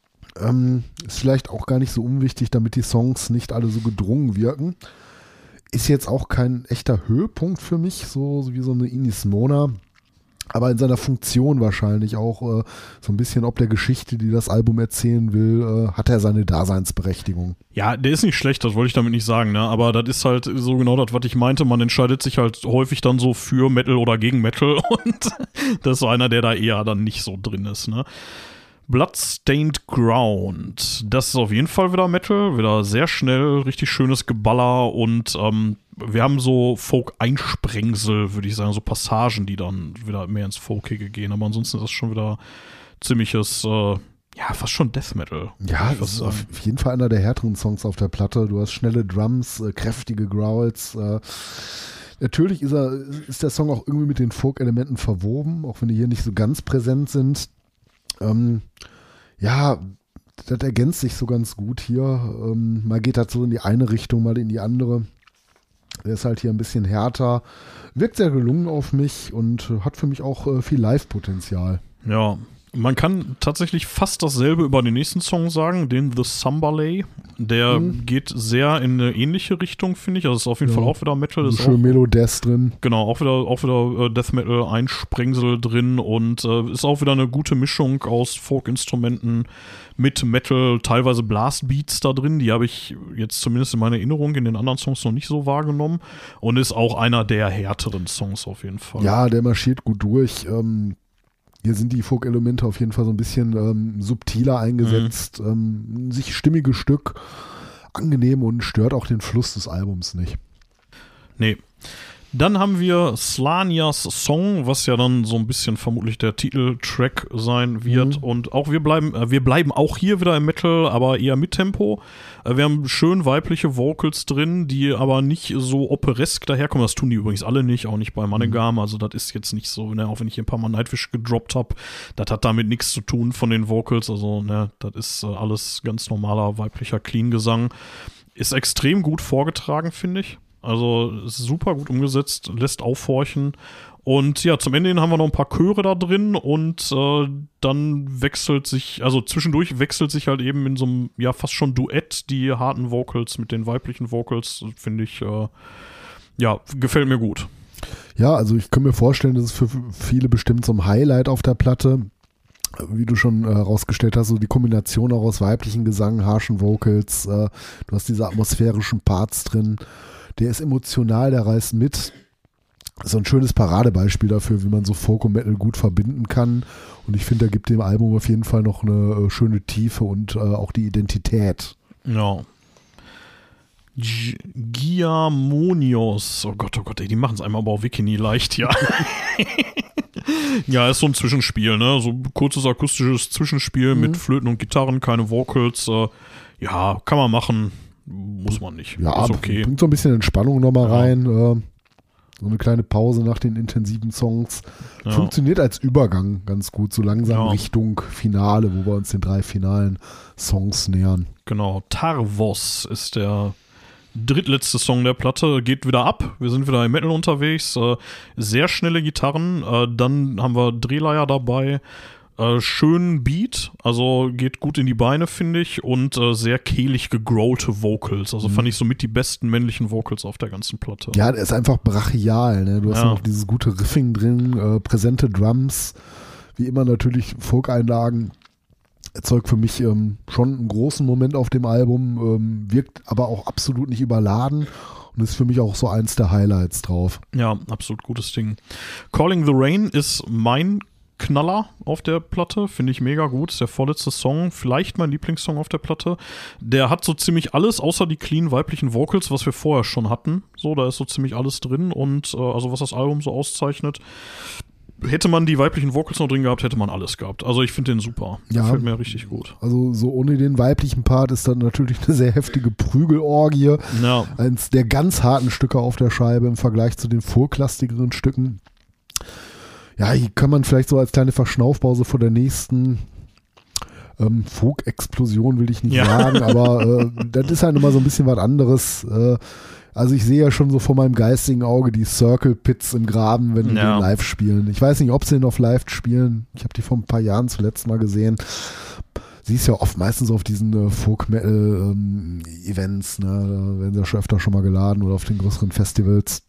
Ist vielleicht auch gar nicht so unwichtig, damit die Songs nicht alle so gedrungen wirken. Ist jetzt auch kein echter Höhepunkt für mich, so wie so eine Inis Mona, aber in seiner Funktion wahrscheinlich auch so ein bisschen ob der Geschichte, die das Album erzählen will, hat er seine Daseinsberechtigung. Ja, der ist nicht schlecht, das wollte ich damit nicht sagen, ne? Aber das ist halt so genau das, was ich meinte, man entscheidet sich halt häufig dann so für Metal oder gegen Metal und das ist so einer, der da eher dann nicht so drin ist, ne? Bloodstained Ground. Das ist auf jeden Fall wieder Metal, wieder sehr schnell, richtig schönes Geballer und wir haben so Folk-Einsprengsel, würde ich sagen, so Passagen, die dann wieder mehr ins Folkige gehen, aber ansonsten ist das schon wieder ziemliches, fast schon Death Metal. Ja, das ist auf jeden Fall einer der härteren Songs auf der Platte. Du hast schnelle Drums, kräftige Growls, natürlich ist der Song auch irgendwie mit den Folk-Elementen verwoben, auch wenn die hier nicht so ganz präsent sind. Das ergänzt sich so ganz gut hier. Mal geht das so in die eine Richtung, mal in die andere. Der ist halt hier ein bisschen härter. Wirkt sehr gelungen auf mich und hat für mich auch viel Live-Potenzial. Ja, Man kann tatsächlich fast dasselbe über den nächsten Song sagen, den The Sambalay. Der geht sehr in eine ähnliche Richtung, finde ich. Also ist auf jeden Fall auch wieder Metal. Ist schön Melo-Death drin. Genau, auch wieder Death Metal, Einsprengsel drin und ist auch wieder eine gute Mischung aus Folk-Instrumenten mit Metal, teilweise Blastbeats da drin. Die habe ich jetzt zumindest in meiner Erinnerung in den anderen Songs noch nicht so wahrgenommen und ist auch einer der härteren Songs auf jeden Fall. Ja, der marschiert gut durch. Hier sind die Folk-Elemente auf jeden Fall so ein bisschen subtiler eingesetzt. Sich stimmiges Stück, angenehm und stört auch den Fluss des Albums nicht. Nee. Dann haben wir Slanias Song, was ja dann so ein bisschen vermutlich der Titeltrack sein wird. Und auch wir bleiben auch hier wieder im Metal, aber eher mit Tempo. Wir haben schön weibliche Vocals drin, die aber nicht so operesk daherkommen. Das tun die übrigens alle nicht, auch nicht bei Manegam. Also das ist jetzt nicht so, ne, auch wenn ich hier ein paar Mal Nightwish gedroppt habe, das hat damit nichts zu tun von den Vocals. Also ne, das ist alles ganz normaler weiblicher Clean-Gesang. Ist extrem gut vorgetragen, finde ich. Also ist super gut umgesetzt, lässt aufhorchen. Und ja, zum Ende hin haben wir noch ein paar Chöre da drin und dann zwischendurch wechselt sich halt eben in so einem, ja, fast schon Duett die harten Vocals mit den weiblichen Vocals, finde ich, ja, gefällt mir gut. Ja, also ich kann mir vorstellen, das ist für viele bestimmt so ein Highlight auf der Platte. Wie du schon herausgestellt hast, so die Kombination auch aus weiblichen Gesang, harschen Vocals, du hast diese atmosphärischen Parts drin. Der ist emotional, der reißt mit. So ein schönes Paradebeispiel dafür, wie man so Folk und Metal gut verbinden kann. Und ich finde, er gibt dem Album auf jeden Fall noch eine schöne Tiefe und auch die Identität. Ja. Giamonios. Oh Gott, ey, die machen es einmal aber auch wirklich nie leicht, ja. Ja, ist so ein Zwischenspiel, ne? So ein kurzes akustisches Zwischenspiel mit Flöten und Gitarren, keine Vocals. Ja, kann man machen. Muss man nicht. Ja, ist okay. Bringt so ein bisschen Entspannung nochmal rein. So eine kleine Pause nach den intensiven Songs. Ja. Funktioniert als Übergang ganz gut, so langsam Richtung Finale, wo wir uns den 3 finalen Songs nähern. Genau. Tarvos ist der drittletzte Song der Platte. Geht wieder ab. Wir sind wieder im Metal unterwegs. Sehr schnelle Gitarren. Dann haben wir Drehleier dabei. Schönen Beat, also geht gut in die Beine, finde ich, und sehr kehlig gegrowlte Vocals. Also fand ich somit die besten männlichen Vocals auf der ganzen Platte. Ja, der ist einfach brachial, ne? Du hast noch dieses gute Riffing drin, präsente Drums, wie immer natürlich Folk-Einlagen. Erzeugt für mich schon einen großen Moment auf dem Album, wirkt aber auch absolut nicht überladen und ist für mich auch so eins der Highlights drauf. Ja, absolut gutes Ding. Calling the Rain ist mein Knaller auf der Platte, finde ich mega gut. Ist der vorletzte Song, vielleicht mein Lieblingssong auf der Platte. Der hat so ziemlich alles, außer die clean weiblichen Vocals, was wir vorher schon hatten. So, da ist so ziemlich alles drin und also was das Album so auszeichnet. Hätte man die weiblichen Vocals noch drin gehabt, hätte man alles gehabt. Also ich finde den super. Ja, gefällt mir richtig gut. Also so ohne den weiblichen Part ist dann natürlich eine sehr heftige Prügelorgie. Ja. Eins der ganz harten Stücke auf der Scheibe im Vergleich zu den folklastigeren Stücken. Ja, hier kann man vielleicht so als kleine Verschnaufpause vor der nächsten Folk-Explosion, will ich nicht sagen, aber das ist halt immer so ein bisschen was anderes. Also ich sehe ja schon so vor meinem geistigen Auge die Circle Pits im Graben, wenn die den live spielen. Ich weiß nicht, ob sie den auf live spielen. Ich habe die vor ein paar Jahren zuletzt mal gesehen. Sie ist ja oft meistens auf diesen Folk-Metal-Events, ne? Da werden sie ja schon öfter schon mal geladen oder auf den größeren Festivals.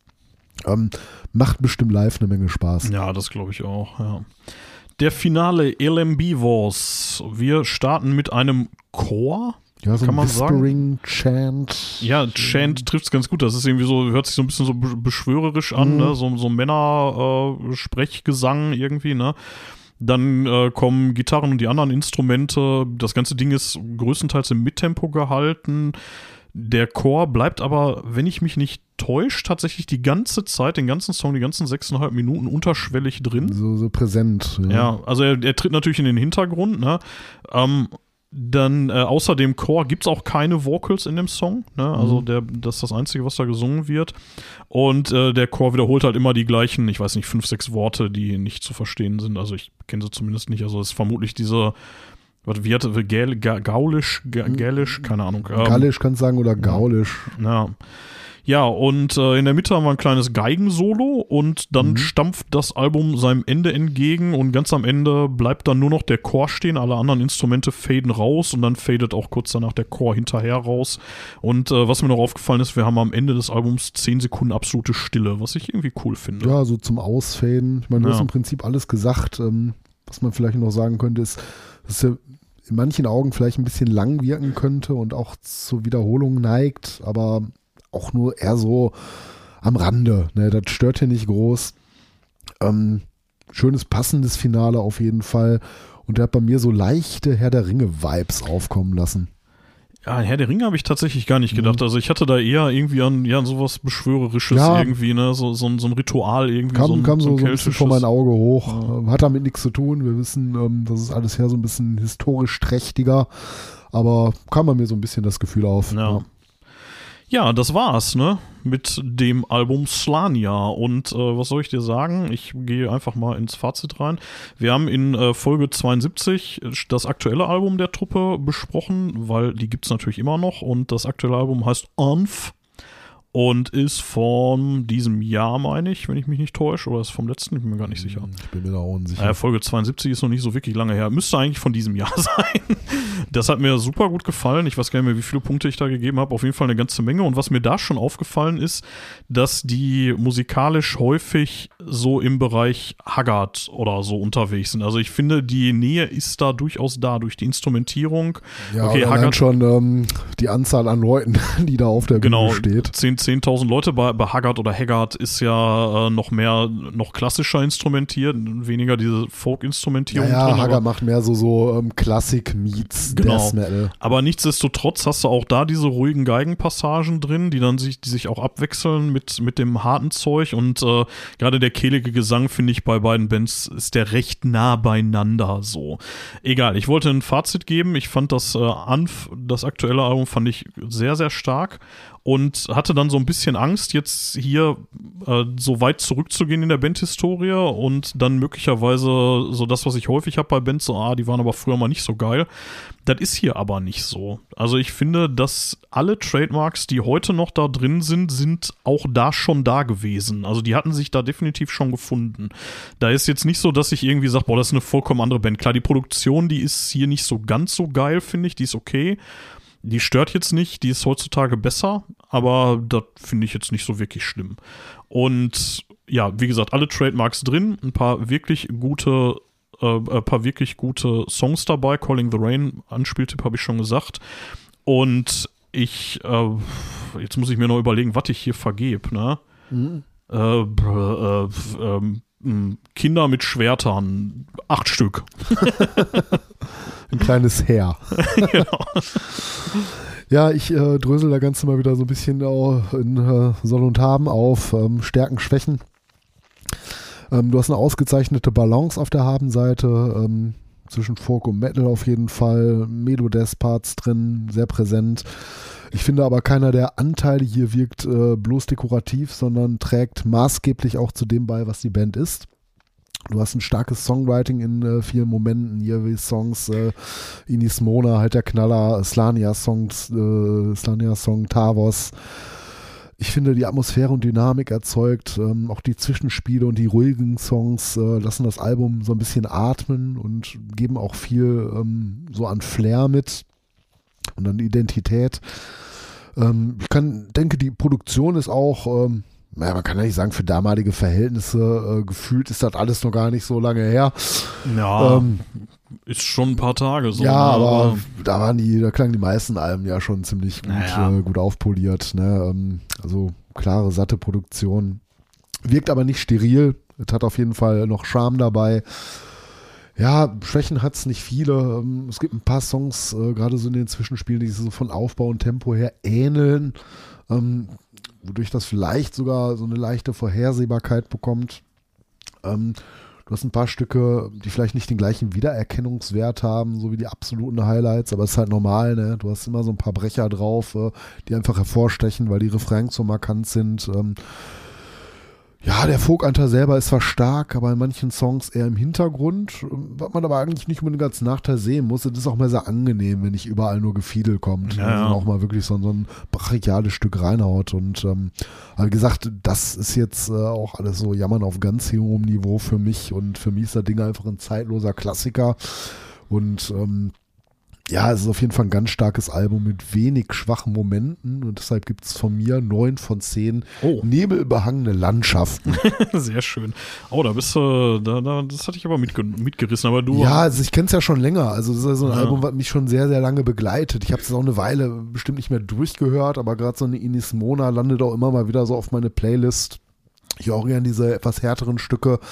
Macht bestimmt live eine Menge Spaß. Ja, das glaube ich auch, ja. Der finale LMB Wars. Wir starten mit einem Chor. Ja, so kann man Whispering, sagen. Chant. Ja, Chant trifft es ganz gut. Das ist irgendwie so, hört sich so ein bisschen so beschwörerisch an, ne? So Männer-Sprechgesang irgendwie, ne? Dann kommen Gitarren und die anderen Instrumente. Das ganze Ding ist größtenteils im Mittempo gehalten. Der Chor bleibt aber, wenn ich mich nicht täusche, tatsächlich die ganze Zeit, den ganzen Song, die ganzen 6,5 Minuten unterschwellig drin. So präsent. Ja, also er tritt natürlich in den Hintergrund, ne? Dann außer dem Chor gibt es auch keine Vocals in dem Song, ne? Also das ist das Einzige, was da gesungen wird. Und der Chor wiederholt halt immer die gleichen, ich weiß nicht, 5, 6 Worte, die nicht zu verstehen sind. Also ich kenne sie zumindest nicht. Also es ist vermutlich diese wie hatte Gaulisch, keine Ahnung. Gallisch kannst du sagen oder Gaulisch. Ja. Ja, und in der Mitte haben wir ein kleines Geigensolo und dann stampft das Album seinem Ende entgegen und ganz am Ende bleibt dann nur noch der Chor stehen, alle anderen Instrumente faden raus und dann fadet auch kurz danach der Chor hinterher raus. Und was mir noch aufgefallen ist, wir haben am Ende des Albums 10 Sekunden absolute Stille, was ich irgendwie cool finde. Ja, so zum Ausfaden. Ich meine, du hast im Prinzip alles gesagt. Was man vielleicht noch sagen könnte, ist, dass er in manchen Augen vielleicht ein bisschen lang wirken könnte und auch zur Wiederholung neigt, aber auch nur eher so am Rande. Ne? Das stört hier nicht groß. Schönes, passendes Finale auf jeden Fall. Und der hat bei mir so leichte Herr der Ringe-Vibes aufkommen lassen. Ja, an Herr der Ringe habe ich tatsächlich gar nicht gedacht. Also ich hatte da eher irgendwie an sowas Beschwörerisches irgendwie, ne? So ein Ritual irgendwie. Kam so ein bisschen vor mein Auge hoch. Hat damit nichts zu tun. Wir wissen, das ist alles her so ein bisschen historisch trächtiger. Aber kam bei mir so ein bisschen das Gefühl auf. Ja, das war's, ne? Mit dem Album Slania. Und was soll ich dir sagen? Ich gehe einfach mal ins Fazit rein. Wir haben in Folge 72 das aktuelle Album der Truppe besprochen, weil die gibt's natürlich immer noch. Und das aktuelle Album heißt Anf und ist von diesem Jahr, meine ich, wenn ich mich nicht täusche. Oder ist vom letzten? Ich bin mir gar nicht sicher. Ich bin mir da unsicher. Folge 72 ist noch nicht so wirklich lange her. Müsste eigentlich von diesem Jahr sein. Das hat mir super gut gefallen. Ich weiß gar nicht mehr, wie viele Punkte ich da gegeben habe. Auf jeden Fall eine ganze Menge. Und was mir da schon aufgefallen ist, dass die musikalisch häufig so im Bereich Haggard oder so unterwegs sind. Also ich finde, die Nähe ist da durchaus da durch die Instrumentierung. Ja, okay, Haggard schon die Anzahl an Leuten, die da auf der Bühne steht. 10.000 Leute bei Haggard oder Haggard ist ja noch klassischer instrumentiert, weniger diese Folk-Instrumentierung. Ja, Haggard macht mehr so Klassik meets Death Metal. Aber nichtsdestotrotz hast du auch da diese ruhigen Geigenpassagen drin, die sich auch abwechseln mit dem harten Zeug und gerade der kehlige Gesang, finde ich, bei beiden Bands ist der recht nah beieinander so. Egal, ich wollte ein Fazit geben. Ich fand das das aktuelle Album fand ich sehr, sehr stark. Und hatte dann so ein bisschen Angst, jetzt hier so weit zurückzugehen in der Bandhistorie und dann möglicherweise so das, was ich häufig habe bei Bands, so, die waren aber früher mal nicht so geil. Das ist hier aber nicht so. Also ich finde, dass alle Trademarks, die heute noch da drin sind auch da schon da gewesen. Also die hatten sich da definitiv schon gefunden. Da ist jetzt nicht so, dass ich irgendwie sage, boah, das ist eine vollkommen andere Band. Klar, die Produktion, die ist hier nicht so ganz so geil, finde ich, die ist okay. Die stört jetzt nicht, die ist heutzutage besser, aber das finde ich jetzt nicht so wirklich schlimm. Und ja, wie gesagt, alle Trademarks drin, ein paar wirklich gute Songs dabei. Calling the Rain, Anspieltipp habe ich schon gesagt. Und jetzt muss ich mir noch überlegen, was ich hier vergebe, ne? Kinder mit Schwertern, 8 Stück. Ein kleines Heer. Genau. Ja, ich drösel da Ganze mal wieder so ein bisschen in Soll und Haben auf Stärken, Schwächen. Du hast eine ausgezeichnete Balance auf der Habenseite, zwischen Folk und Metal auf jeden Fall, Melodeath-Parts drin, sehr präsent. Ich finde aber, keiner der Anteile hier wirkt bloß dekorativ, sondern trägt maßgeblich auch zu dem bei, was die Band ist. Du hast ein starkes Songwriting in vielen Momenten, hier wie Songs, Inis Mona, halt der Knaller, Slania-Song Tavos. Ich finde, die Atmosphäre und Dynamik erzeugt, auch die Zwischenspiele und die ruhigen Songs lassen das Album so ein bisschen atmen und geben auch viel so an Flair mit und an Identität. Ich denke, die Produktion ist auch, man kann ja nicht sagen, für damalige Verhältnisse gefühlt ist das alles noch gar nicht so lange her. Ja, ist schon ein paar Tage so. Ja, aber da klangen die meisten Alben ja schon ziemlich gut, gut aufpoliert. Ne? Also klare, satte Produktion. Wirkt aber nicht steril. Es hat auf jeden Fall noch Charme dabei. Ja, Schwächen hat es nicht viele. Es gibt ein paar Songs, gerade so in den Zwischenspielen, die so von Aufbau und Tempo her ähneln, wodurch das vielleicht sogar so eine leichte Vorhersehbarkeit bekommt. Du hast ein paar Stücke, die vielleicht nicht den gleichen Wiedererkennungswert haben, so wie die absoluten Highlights, aber es ist halt normal, ne? Du hast immer so ein paar Brecher drauf, die einfach hervorstechen, weil die Refrains so markant sind. Ja, der Folk-Anteil selber ist zwar stark, aber in manchen Songs eher im Hintergrund, was man aber eigentlich nicht unbedingt als Nachteil sehen muss. Das ist auch mal sehr angenehm, wenn nicht überall nur Gefiedel kommt, Ja. sondern auch mal wirklich so ein brachiales Stück reinhaut. Und wie gesagt, das ist jetzt auch alles so Jammern auf ganz hohem Niveau für mich. Und für mich ist das Ding einfach ein zeitloser Klassiker. Und ja, es ist auf jeden Fall ein ganz starkes Album mit wenig schwachen Momenten und deshalb gibt es von mir 9 von 10 nebelbehangene Landschaften. Sehr schön. Oh, da bist du, das hatte ich aber mitgerissen, aber du. Ja, also ich kenne es ja schon länger. Also das ist ja so ein Ja. Album, was mich schon sehr, sehr lange begleitet. Ich habe es auch eine Weile bestimmt nicht mehr durchgehört, aber gerade so eine Inis Mona landet auch immer mal wieder so auf meine Playlist. Ich auch gerne diese etwas härteren Stücke.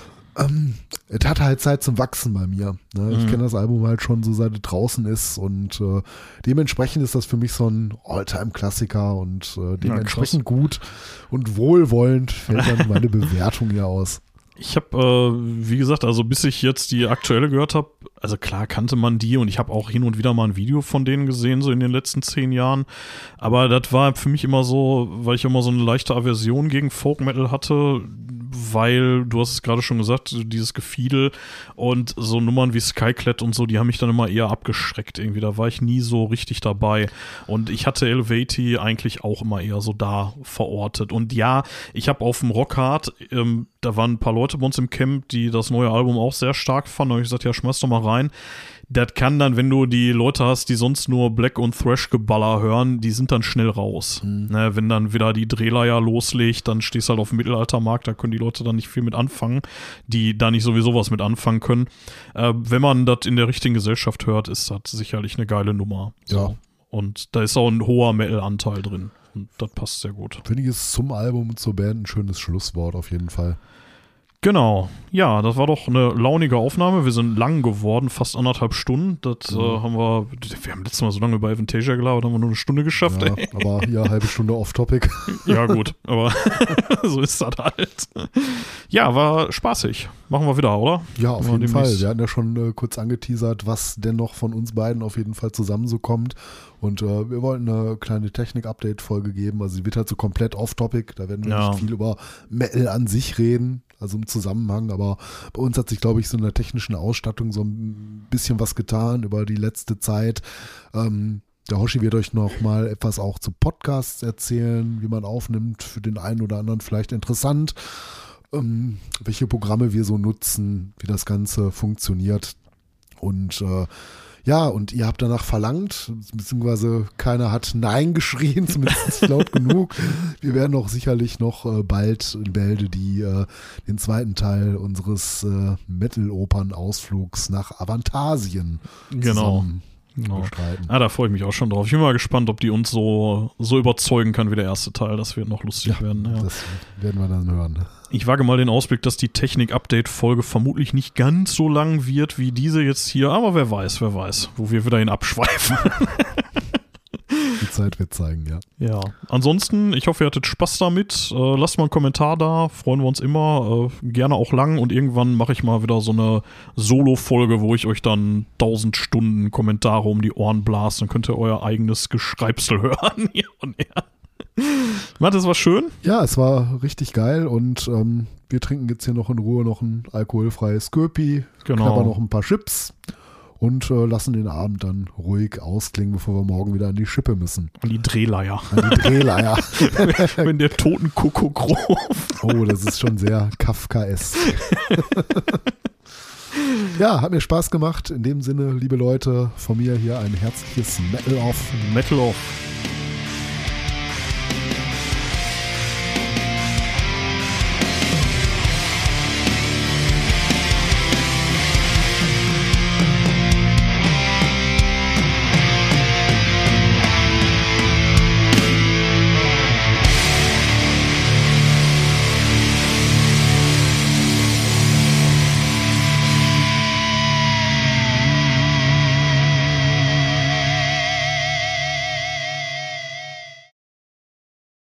Es hat halt Zeit zum Wachsen bei mir. Ne? Ich kenne das Album halt schon so, seit es draußen ist und dementsprechend ist das für mich so ein All-Time-Klassiker und dementsprechend gut und wohlwollend fällt dann meine Bewertung hier aus. Ich habe, wie gesagt, also bis ich jetzt die aktuelle gehört habe, also klar kannte man die und ich habe auch hin und wieder mal ein Video von denen gesehen, so in den letzten 10 Jahren. Aber das war für mich immer so, weil ich immer so eine leichte Aversion gegen Folk Metal hatte, weil, du hast es gerade schon gesagt, dieses Gefiedel und so Nummern wie Skyclad und so, die haben mich dann immer eher abgeschreckt irgendwie. Da war ich nie so richtig dabei. Und ich hatte Elevati eigentlich auch immer eher so da verortet. Und ja, ich habe auf dem Rockhard, da waren ein paar Leute bei uns im Camp, die das neue Album auch sehr stark fanden. Und ich gesagt, ja, schmeiß doch mal rein. Das kann dann, wenn du die Leute hast, die sonst nur Black- und Thrash-Geballer hören, die sind dann schnell raus. Ne, wenn dann wieder die Drehleier loslegt, dann stehst du halt auf dem Mittelaltermarkt, da können die Leute dann nicht viel mit anfangen, die da nicht sowieso was mit anfangen können. Wenn man das in der richtigen Gesellschaft hört, ist das sicherlich eine geile Nummer. So. Ja. Und da ist auch ein hoher Metal-Anteil drin. Und das passt sehr gut. Finde ich, ist zum Album und zur Band ein schönes Schlusswort auf jeden Fall. Genau, ja, das war doch eine launige Aufnahme. Wir sind lang geworden, fast 1,5 Stunden. Das haben wir haben letztes Mal so lange über Avantasia gelabert, haben wir nur eine Stunde geschafft. Ja, aber hier halbe Stunde off-topic. Ja gut, aber so ist das halt. Ja, war spaßig. Machen wir wieder, oder? Ja, auf Machen wir jeden Fall. demnächst. Wir hatten ja schon kurz angeteasert, was denn noch von uns beiden auf jeden Fall zusammen so kommt. Und wir wollten eine kleine Technik-Update-Folge geben. Also sie wird halt so komplett off-topic. Da werden wir Ja. nicht viel über Metal an sich reden, also im Zusammenhang. Aber bei uns hat sich, glaube ich, so in der technischen Ausstattung so ein bisschen was getan über die letzte Zeit. Der Hoshi wird euch noch mal etwas auch zu Podcasts erzählen, wie man aufnimmt, für den einen oder anderen vielleicht interessant. Welche Programme wir so nutzen, wie das Ganze funktioniert. Und ja, und ihr habt danach verlangt, beziehungsweise keiner hat Nein geschrien, zumindest nicht laut genug. Wir werden auch sicherlich noch bald in Bälde den zweiten Teil unseres Metal-Opern-Ausflugs nach Avantasien zusammen bestreiten. Ah, da freue ich mich auch schon drauf. Ich bin mal gespannt, ob die uns so überzeugen kann wie der erste Teil. Das wird noch lustig werden. Ja. Das werden wir dann hören. Ich wage mal den Ausblick, dass die Technik-Update-Folge vermutlich nicht ganz so lang wird wie diese jetzt hier, aber wer weiß, wo wir wieder hin abschweifen. Die Zeit wird zeigen, ja. Ja, ansonsten, ich hoffe, ihr hattet Spaß damit. Lasst mal einen Kommentar da, freuen wir uns immer. Gerne auch lang und irgendwann mache ich mal wieder so eine Solo-Folge, wo ich euch dann 1000 Stunden Kommentare um die Ohren blase. Dann könnt ihr euer eigenes Geschreibsel hören. Hier und her. Matt, war schön? Ja, es war richtig geil und wir trinken jetzt hier noch in Ruhe noch ein alkoholfreies Köpi, knabbern noch ein paar Chips und lassen den Abend dann ruhig ausklingen, bevor wir morgen wieder an die Schippe müssen. An die Drehleier. An die Drehleier. Wenn der Totenkuckuck ruft. Oh, das ist schon sehr Kafkaesk. Ja, hat mir Spaß gemacht. In dem Sinne, liebe Leute, von mir hier ein herzliches Metal Off. Metal Off.